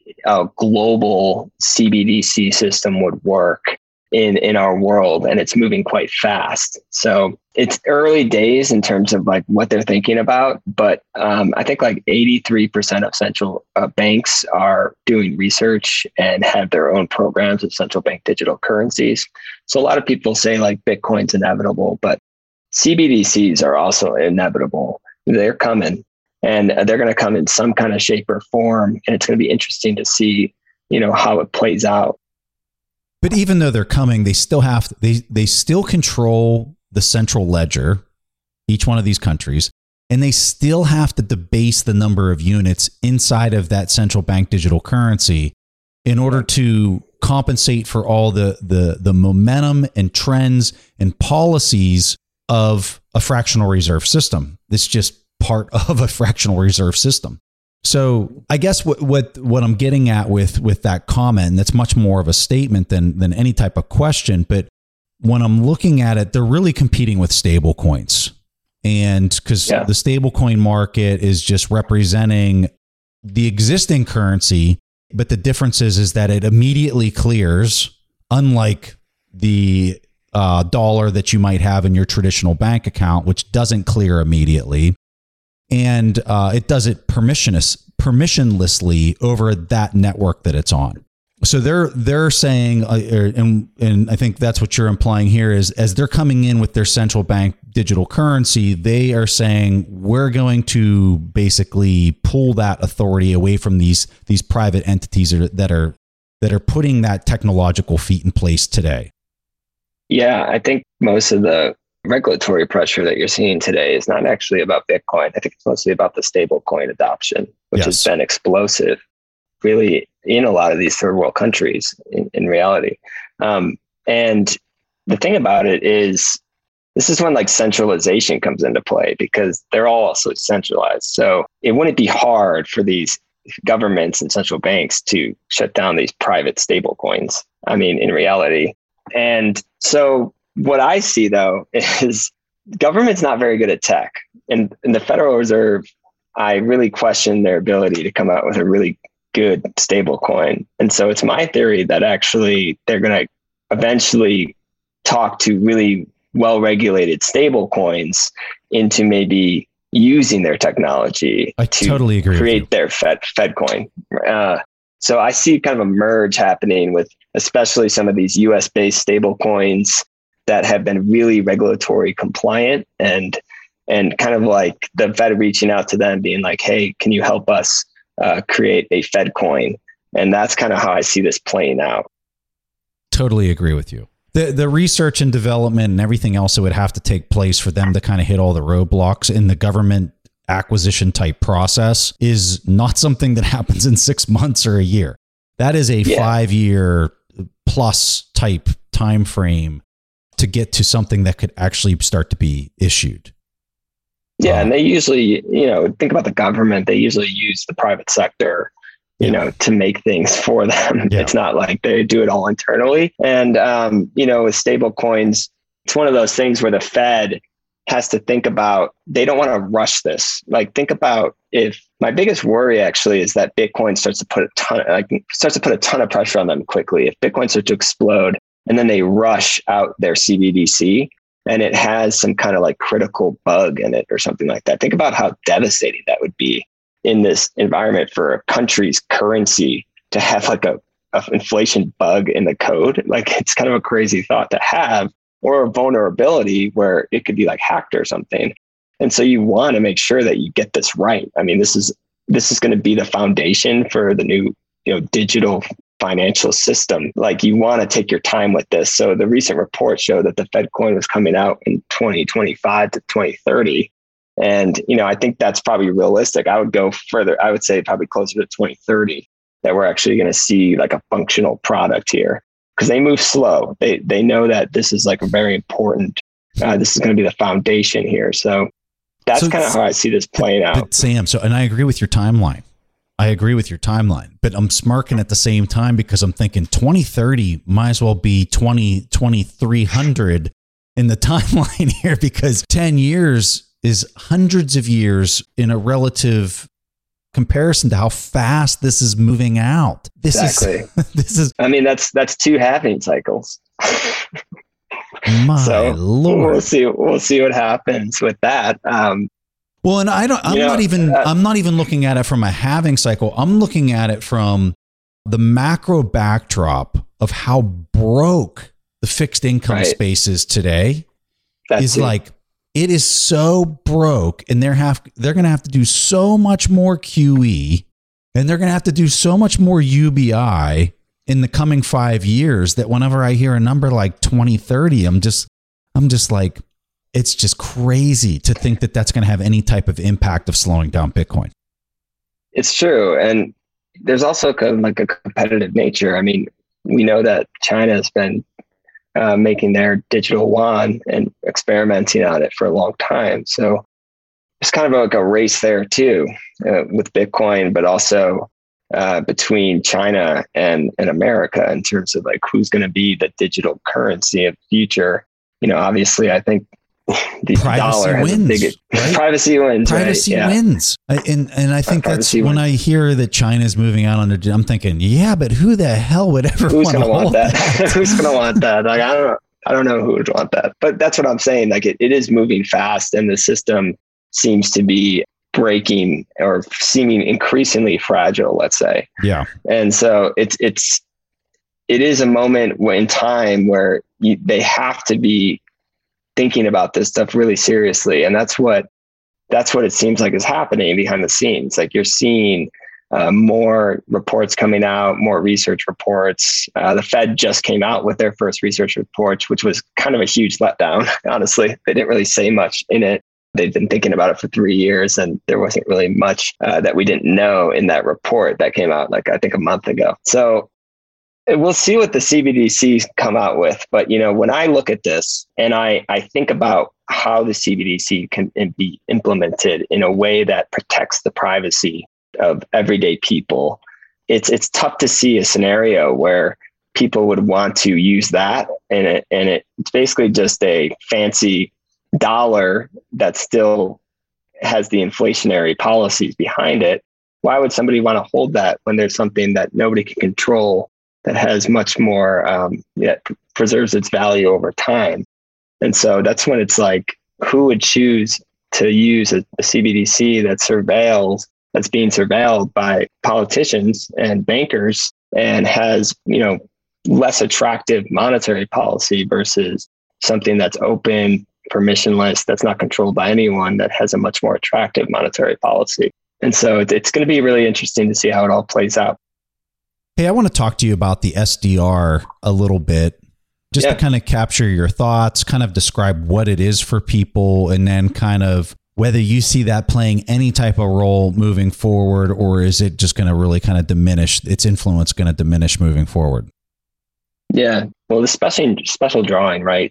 a global CBDC system would work in our world. And it's moving quite fast. So it's early days in terms of like what they're thinking about. But I think like 83% of central banks are doing research and have their own programs of central bank digital currencies. So a lot of people say like Bitcoin's inevitable, but CBDCs are also inevitable. They're coming. And they're going to come in some kind of shape or form. And it's going to be interesting to see, how it plays out. But even though they're coming, they still they still control the central ledger, each one of these countries, and they still have to debase the number of units inside of that central bank digital currency in order to compensate for all the momentum and trends and policies of a fractional reserve system. It's just part of a fractional reserve system. So I guess what I'm getting at with that comment, and that's much more of a statement than any type of question, but when I'm looking at it, they're really competing with stable coins. And because the stable coin market is just representing the existing currency, but the difference is that it immediately clears, unlike the dollar that you might have in your traditional bank account, which doesn't clear immediately. And it does it permissionlessly over that network that it's on. So they're saying, and I think that's what you're implying here is, as they're coming in with their central bank digital currency, they are saying we're going to basically pull that authority away from these private entities that are putting that technological feat in place today. Yeah, I think most of the regulatory pressure that you're seeing today is not actually about Bitcoin. I think it's mostly about the stable coin adoption, which has been explosive, really, in a lot of these third world countries in reality. And the thing about it is, this is when like centralization comes into play, because they're all also centralized. So it wouldn't be hard for these governments and central banks to shut down these private stable coins. I mean, in reality. And so what I see, though, is government's not very good at tech. And in the Federal Reserve, I really question their ability to come out with a really good stable coin. And so it's my theory that actually they're going to eventually talk to really well-regulated stable coins into maybe using their technology to totally agree create their Fed coin. So I see kind of a merge happening with especially some of these US-based stable coins that have been really regulatory compliant and kind of like the Fed reaching out to them being like, hey, can you help us create a Fed coin? And that's kind of how I see this playing out. Totally agree with you. The research and development and everything else that would have to take place for them to kind of hit all the roadblocks in the government acquisition type process is not something that happens in 6 months or a year. That is a 5-year plus type time frame to get to something that could actually start to be issued. Yeah, and they usually, think about the government, they usually use the private sector, to make things for them. Yeah. It's not like they do it all internally. And, with stable coins, it's one of those things where the Fed has to think about, they don't want to rush this. Like, think about if my biggest worry actually is that Bitcoin starts to put a ton of pressure on them quickly. If Bitcoin starts to explode and then they rush out their CBDC and it has some kind of like critical bug in it or something like that, think about how devastating that would be in this environment for a country's currency to have like a inflation bug in the code. Like, it's kind of a crazy thought to have, or a vulnerability where it could be like hacked or something. And so you want to make sure that you get this right. I mean, this is going to be the foundation for the new, digital financial system. Like, you want to take your time with this. So the recent report showed that the Fed coin was coming out in 2025 to 2030. And, I think that's probably realistic. I would go further. I would say probably closer to 2030 that we're actually going to see like a functional product here, because they move slow. They know that this is like a very important, this is going to be the foundation here. So that's kind of how I see this playing out. But Sam, and I agree with your timeline. But I'm smirking at the same time because I'm thinking 2030 might as well be 2300 in the timeline here, because 10 years is hundreds of years in a relative comparison to how fast this is moving out. This is. I mean, that's 2 halving cycles. My Lord. We'll see what happens with that. Well, and I'm not even looking at it from a halving cycle. I'm looking at it from the macro backdrop of how broke the fixed income space is today. It is so broke, and they're going to have to do so much more QE, and they're going to have to do so much more UBI in the coming 5 years that whenever I hear a number like 2030, I'm just like, it's just crazy to think that that's going to have any type of impact of slowing down Bitcoin. It's true. And there's also kind of like a competitive nature. I mean, we know that China has been making their digital yuan and experimenting on it for a long time. So it's kind of like a race there too, with Bitcoin, but also between China and America in terms of like who's going to be the digital currency of the future. Obviously, I think the dollar has a big privacy wins. Privacy wins, and I think that's when I hear that China's moving out on it. I'm thinking, yeah, but who the hell would ever want that? Who's going to want that? Like, I don't know who would want that, but that's what I'm saying. Like, it is moving fast, and the system seems to be breaking or seeming increasingly fragile. Let's say, yeah. And so it is a moment in time where they have to be thinking about this stuff really seriously. And that's what it seems like is happening behind the scenes. Like, you're seeing more reports coming out, more research reports. The Fed just came out with their first research report, which was kind of a huge letdown. Honestly, they didn't really say much in it. They've been thinking about it for 3 years, and there wasn't really much that we didn't know in that report that came out, like, I think a month ago. So we'll see what the CBDCs come out with. But, when I look at this and I think about how the CBDC can be implemented in a way that protects the privacy of everyday people, it's tough to see a scenario where people would want to use that. And it's basically just a fancy dollar that still has the inflationary policies behind it. Why would somebody want to hold that when there's something that nobody can control that has much more, preserves its value over time. And so that's when it's like, who would choose to use a CBDC that's being surveilled by politicians and bankers and has, less attractive monetary policy versus something that's open, permissionless, that's not controlled by anyone, that has a much more attractive monetary policy. And so it's going to be really interesting to see how it all plays out. Hey, I want to talk to you about the SDR a little bit, just to kind of capture your thoughts, kind of describe what it is for people, and then kind of whether you see that playing any type of role moving forward, or is it just going to really kind of diminish, its influence going to diminish moving forward? Yeah, well, the special drawing, right?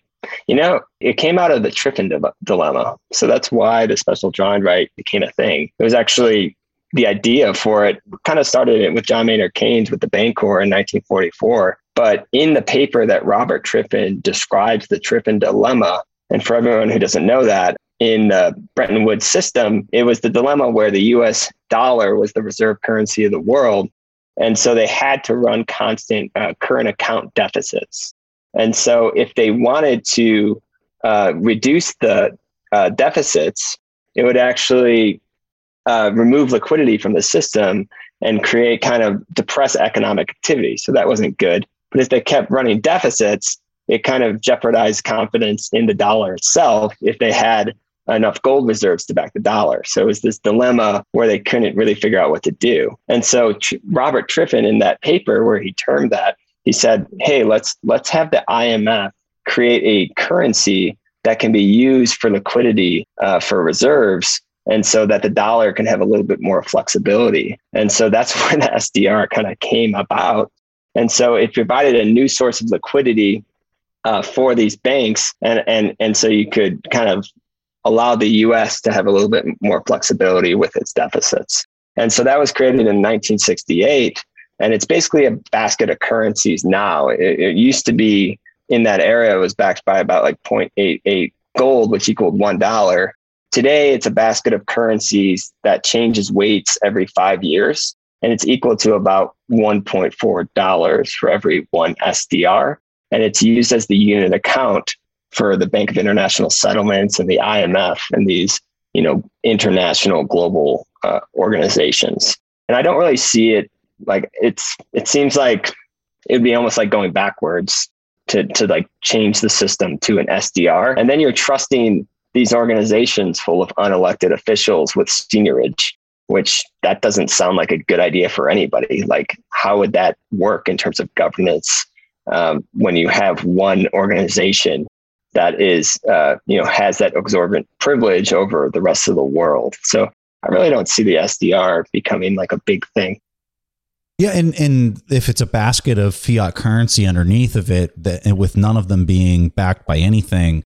It came out of the Triffin dilemma. So that's why the special drawing right became a thing. It was actually the idea for it kind of started it with John Maynard Keynes with the Bancor in 1944. But in the paper that Robert Triffin describes the Triffin dilemma, and for everyone who doesn't know that, in the Bretton Woods system, it was the dilemma where the US dollar was the reserve currency of the world. And so they had to run constant current account deficits. And so if they wanted to reduce the deficits, it would actually remove liquidity from the system and create kind of depressed economic activity. So that wasn't good. But if they kept running deficits, it kind of jeopardized confidence in the dollar itself if they had enough gold reserves to back the dollar. So it was this dilemma where they couldn't really figure out what to do. And so Robert Triffin, in that paper where he termed that, he said, hey, let's have the IMF create a currency that can be used for liquidity for reserves, and so that the dollar can have a little bit more flexibility. And so that's when the SDR kind of came about. And so it provided a new source of liquidity for these banks. And so you could kind of allow the US to have a little bit more flexibility with its deficits. And so that was created in 1968. And it's basically a basket of currencies now. It used to be in that area, it was backed by about like 0.88 gold, which equaled $1. Today, it's a basket of currencies that changes weights every 5 years. And it's equal to about $1.4 for every one SDR. And it's used as the unit account for the Bank of International Settlements and the IMF and these, international global organizations. And I don't really see it like it seems like it'd be almost like going backwards to like change the system to an SDR. And then you're trusting these organizations full of unelected officials with seniorage, which that doesn't sound like a good idea for anybody. Like, how would that work in terms of governance when you have one organization that is, has that exorbitant privilege over the rest of the world? So I really don't see the SDR becoming like a big thing. Yeah, and if it's a basket of fiat currency underneath of it, and with none of them being backed by anything,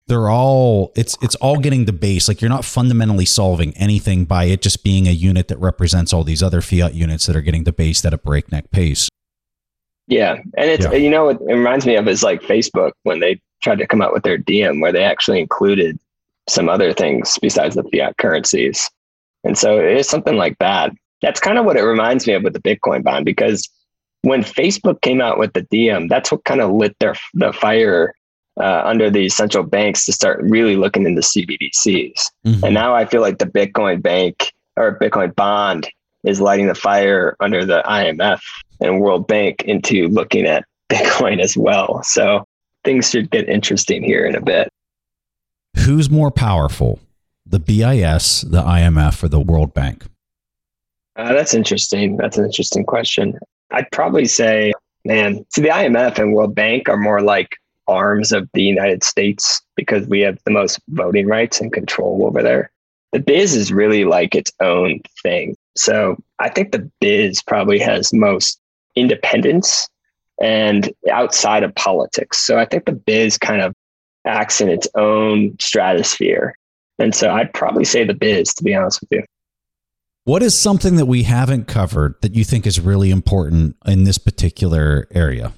it's all getting debased. Like, you're not fundamentally solving anything by it just being a unit that represents all these other fiat units that are getting debased at a breakneck pace. Yeah, and it's what it reminds me of is like Facebook when they tried to come out with their Diem, where they actually included some other things besides the fiat currencies. And so it is something like that. That's kind of what it reminds me of with the Bitcoin bond, because when Facebook came out with the Diem, that's what kind of lit the fire under these central banks to start really looking into CBDCs. Mm-hmm. And now I feel like the Bitcoin bank or Bitcoin bond is lighting the fire under the IMF and World Bank into looking at Bitcoin as well. So things should get interesting here in a bit. Who's more powerful, the BIS, the IMF, or the World Bank? That's interesting. That's an interesting question. I'd probably say, the IMF and World Bank are more like arms of the United States because we have the most voting rights and control over there. The biz is really like its own thing. So I think the biz probably has most independence and outside of politics. So I think the biz kind of acts in its own stratosphere. And so I'd probably say the biz, to be honest with you. What is something that we haven't covered that you think is really important in this particular area?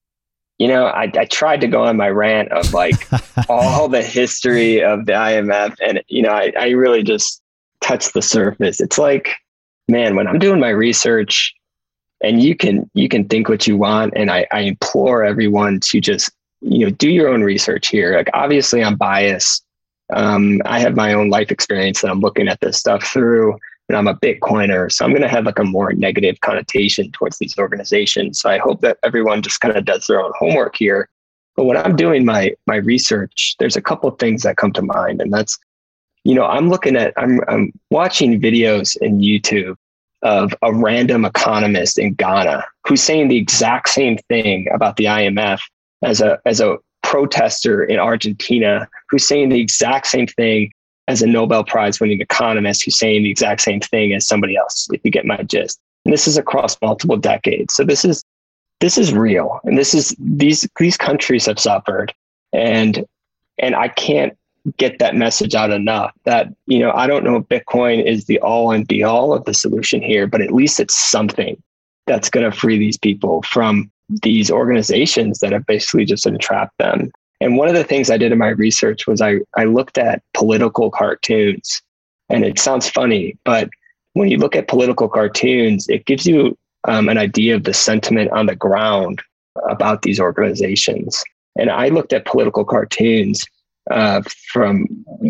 I tried to go on my rant of like all the history of the IMF, and, I really just touched the surface. It's like, man, when I'm doing my research, And you can think what you want. And I implore everyone to just, do your own research here. Like, obviously I'm biased. I have my own life experience that I'm looking at this stuff through, and I'm a Bitcoiner. So I'm going to have like a more negative connotation towards these organizations. So I hope that everyone just kind of does their own homework here. But when I'm doing my research, there's a couple of things that come to mind. And that's, I'm watching videos in YouTube of a random economist in Ghana who's saying the exact same thing about the IMF as a protester in Argentina who's saying the exact same thing as a Nobel Prize winning economist who's saying the exact same thing as somebody else, if you get my gist. And this is across multiple decades. So this is real. And these countries have suffered. And I can't get that message out enough that, I don't know if Bitcoin is the all and be all of the solution here, but at least it's something that's going to free these people from these organizations that have basically just entrapped them. And one of the things I did in my research was I looked at political cartoons, and it sounds funny, but when you look at political cartoons, it gives you an idea of the sentiment on the ground about these organizations. And I looked at political cartoons from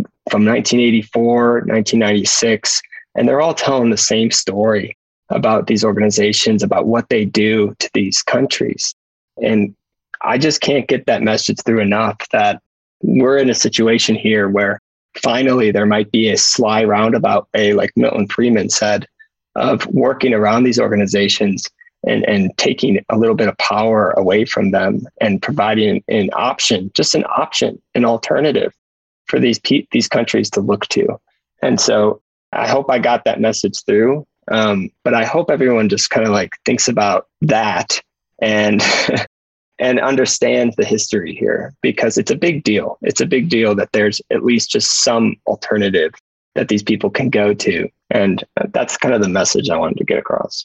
1984, 1996, and they're all telling the same story about these organizations, about what they do to these countries. And I just can't get that message through enough that we're in a situation here where finally there might be a sly roundabout way, like Milton Friedman said, of working around these organizations and taking a little bit of power away from them and providing an option, an alternative for these countries to look to. And so I hope I got that message through. But I hope everyone just kind of like thinks about that and and understands the history here, because it's a big deal. It's a big deal that there's at least just some alternative that these people can go to. And that's kind of the message I wanted to get across.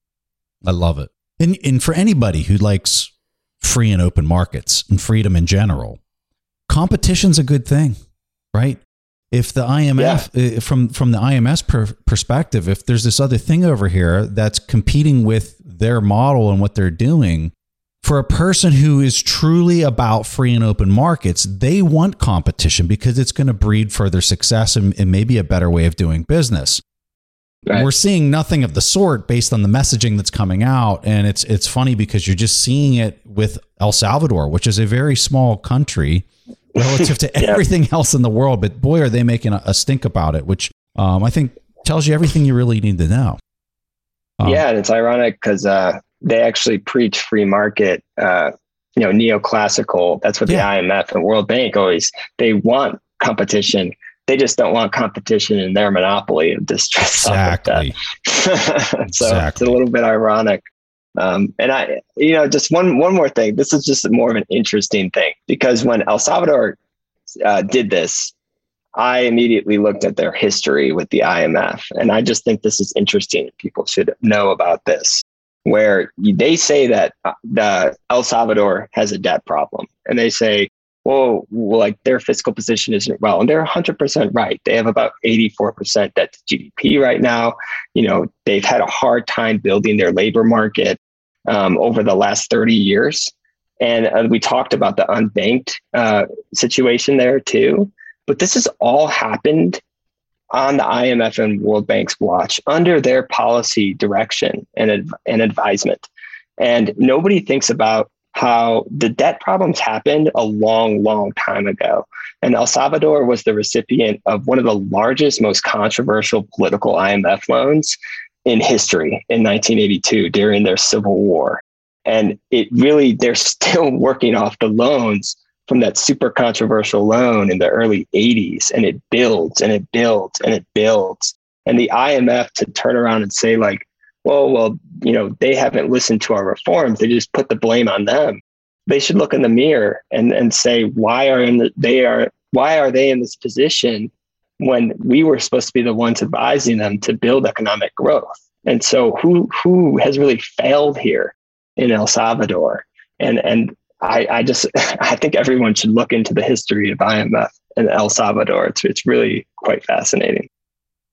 I love it. And for anybody who likes free and open markets and freedom in general, competition's a good thing, right? If the IMF, from the IMF's perspective, if there's this other thing over here that's competing with their model and what they're doing, for a person who is truly about free and open markets, they want competition because it's going to breed further success and maybe a better way of doing business. Right. We're seeing nothing of the sort based on the messaging that's coming out. And it's funny because you're just seeing it with El Salvador, which is a very small country relative to everything else in the world. But boy, are they making a stink about it, which I think tells you everything you really need to know. And it's ironic because they actually preach free market, neoclassical. That's what the IMF and World Bank they want competition. They just don't want competition in their monopoly of distress. Exactly. So it's a little bit ironic. And I, just one more thing. This is just more of an interesting thing, because when El Salvador did this, I immediately looked at their history with the IMF. And I just think this is interesting. People should know about this, where they say that El Salvador has a debt problem. And they say, well, like their fiscal position isn't well. And they're 100% right. They have about 84% debt to GDP right now. They've had a hard time building their labor market over the last 30 years. And we talked about the unbanked situation there too. But this has all happened on the IMF and World Bank's watch under their policy direction and advisement. And nobody thinks about how the debt problems happened a long, long time ago. And El Salvador was the recipient of one of the largest, most controversial political IMF loans in history in 1982 during their civil war. And they're still working off the loans from that super controversial loan in the early 80s. And it builds and it builds and it builds. And the IMF to turn around and say like, well, they haven't listened to our reforms. They just put the blame on them. They should look in the mirror and say, why are they in this position when we were supposed to be the ones advising them to build economic growth? And so who has really failed here in El Salvador? And I think everyone should look into the history of IMF and El Salvador. It's really quite fascinating.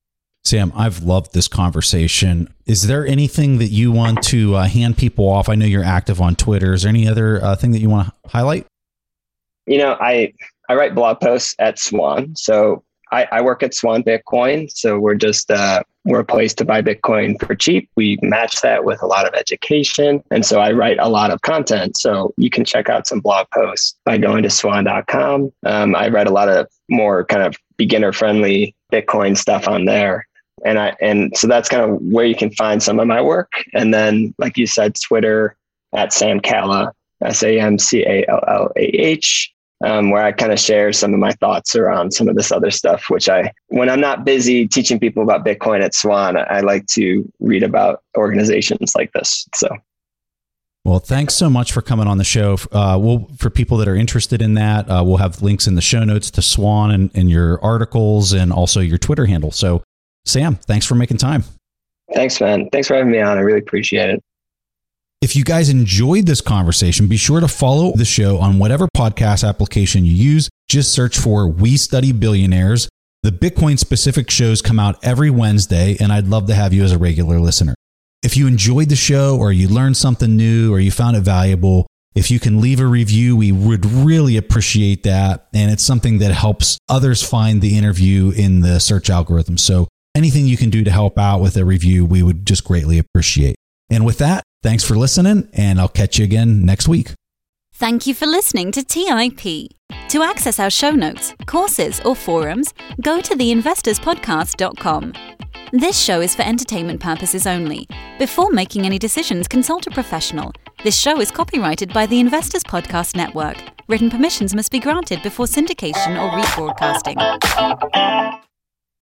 Sam, I've loved this conversation. Is there anything that you want to hand people off? I know you're active on Twitter. Is there any other thing that you want to highlight? I write blog posts at Swan. So I work at Swan Bitcoin. So we're just, we're a place to buy Bitcoin for cheap. We match that with a lot of education. And so I write a lot of content. So you can check out some blog posts by going to swan.com. I write a lot of more kind of beginner friendly Bitcoin stuff on there. And so that's kind of where you can find some of my work. And then, like you said, Twitter at Sam Callah, SamCallah, where I kind of share some of my thoughts around some of this other stuff, which when I'm not busy teaching people about Bitcoin at Swan, I like to read about organizations like this. So. Well, thanks so much for coming on the show. For people that are interested in that, we'll have links in the show notes to Swan and your articles and also your Twitter handle. So, Sam, thanks for making time. Thanks, man. Thanks for having me on. I really appreciate it. If you guys enjoyed this conversation, be sure to follow the show on whatever podcast application you use. Just search for We Study Billionaires. The Bitcoin specific shows come out every Wednesday, and I'd love to have you as a regular listener. If you enjoyed the show or you learned something new or you found it valuable, if you can leave a review, we would really appreciate that. And it's something that helps others find the interview in the search algorithm. So anything you can do to help out with a review, we would just greatly appreciate. And with that, thanks for listening, and I'll catch you again next week. Thank you for listening to TIP. To access our show notes, courses, or forums, go to theinvestorspodcast.com. This show is for entertainment purposes only. Before making any decisions, consult a professional. This show is copyrighted by the Investors Podcast Network. Written permissions must be granted before syndication or rebroadcasting.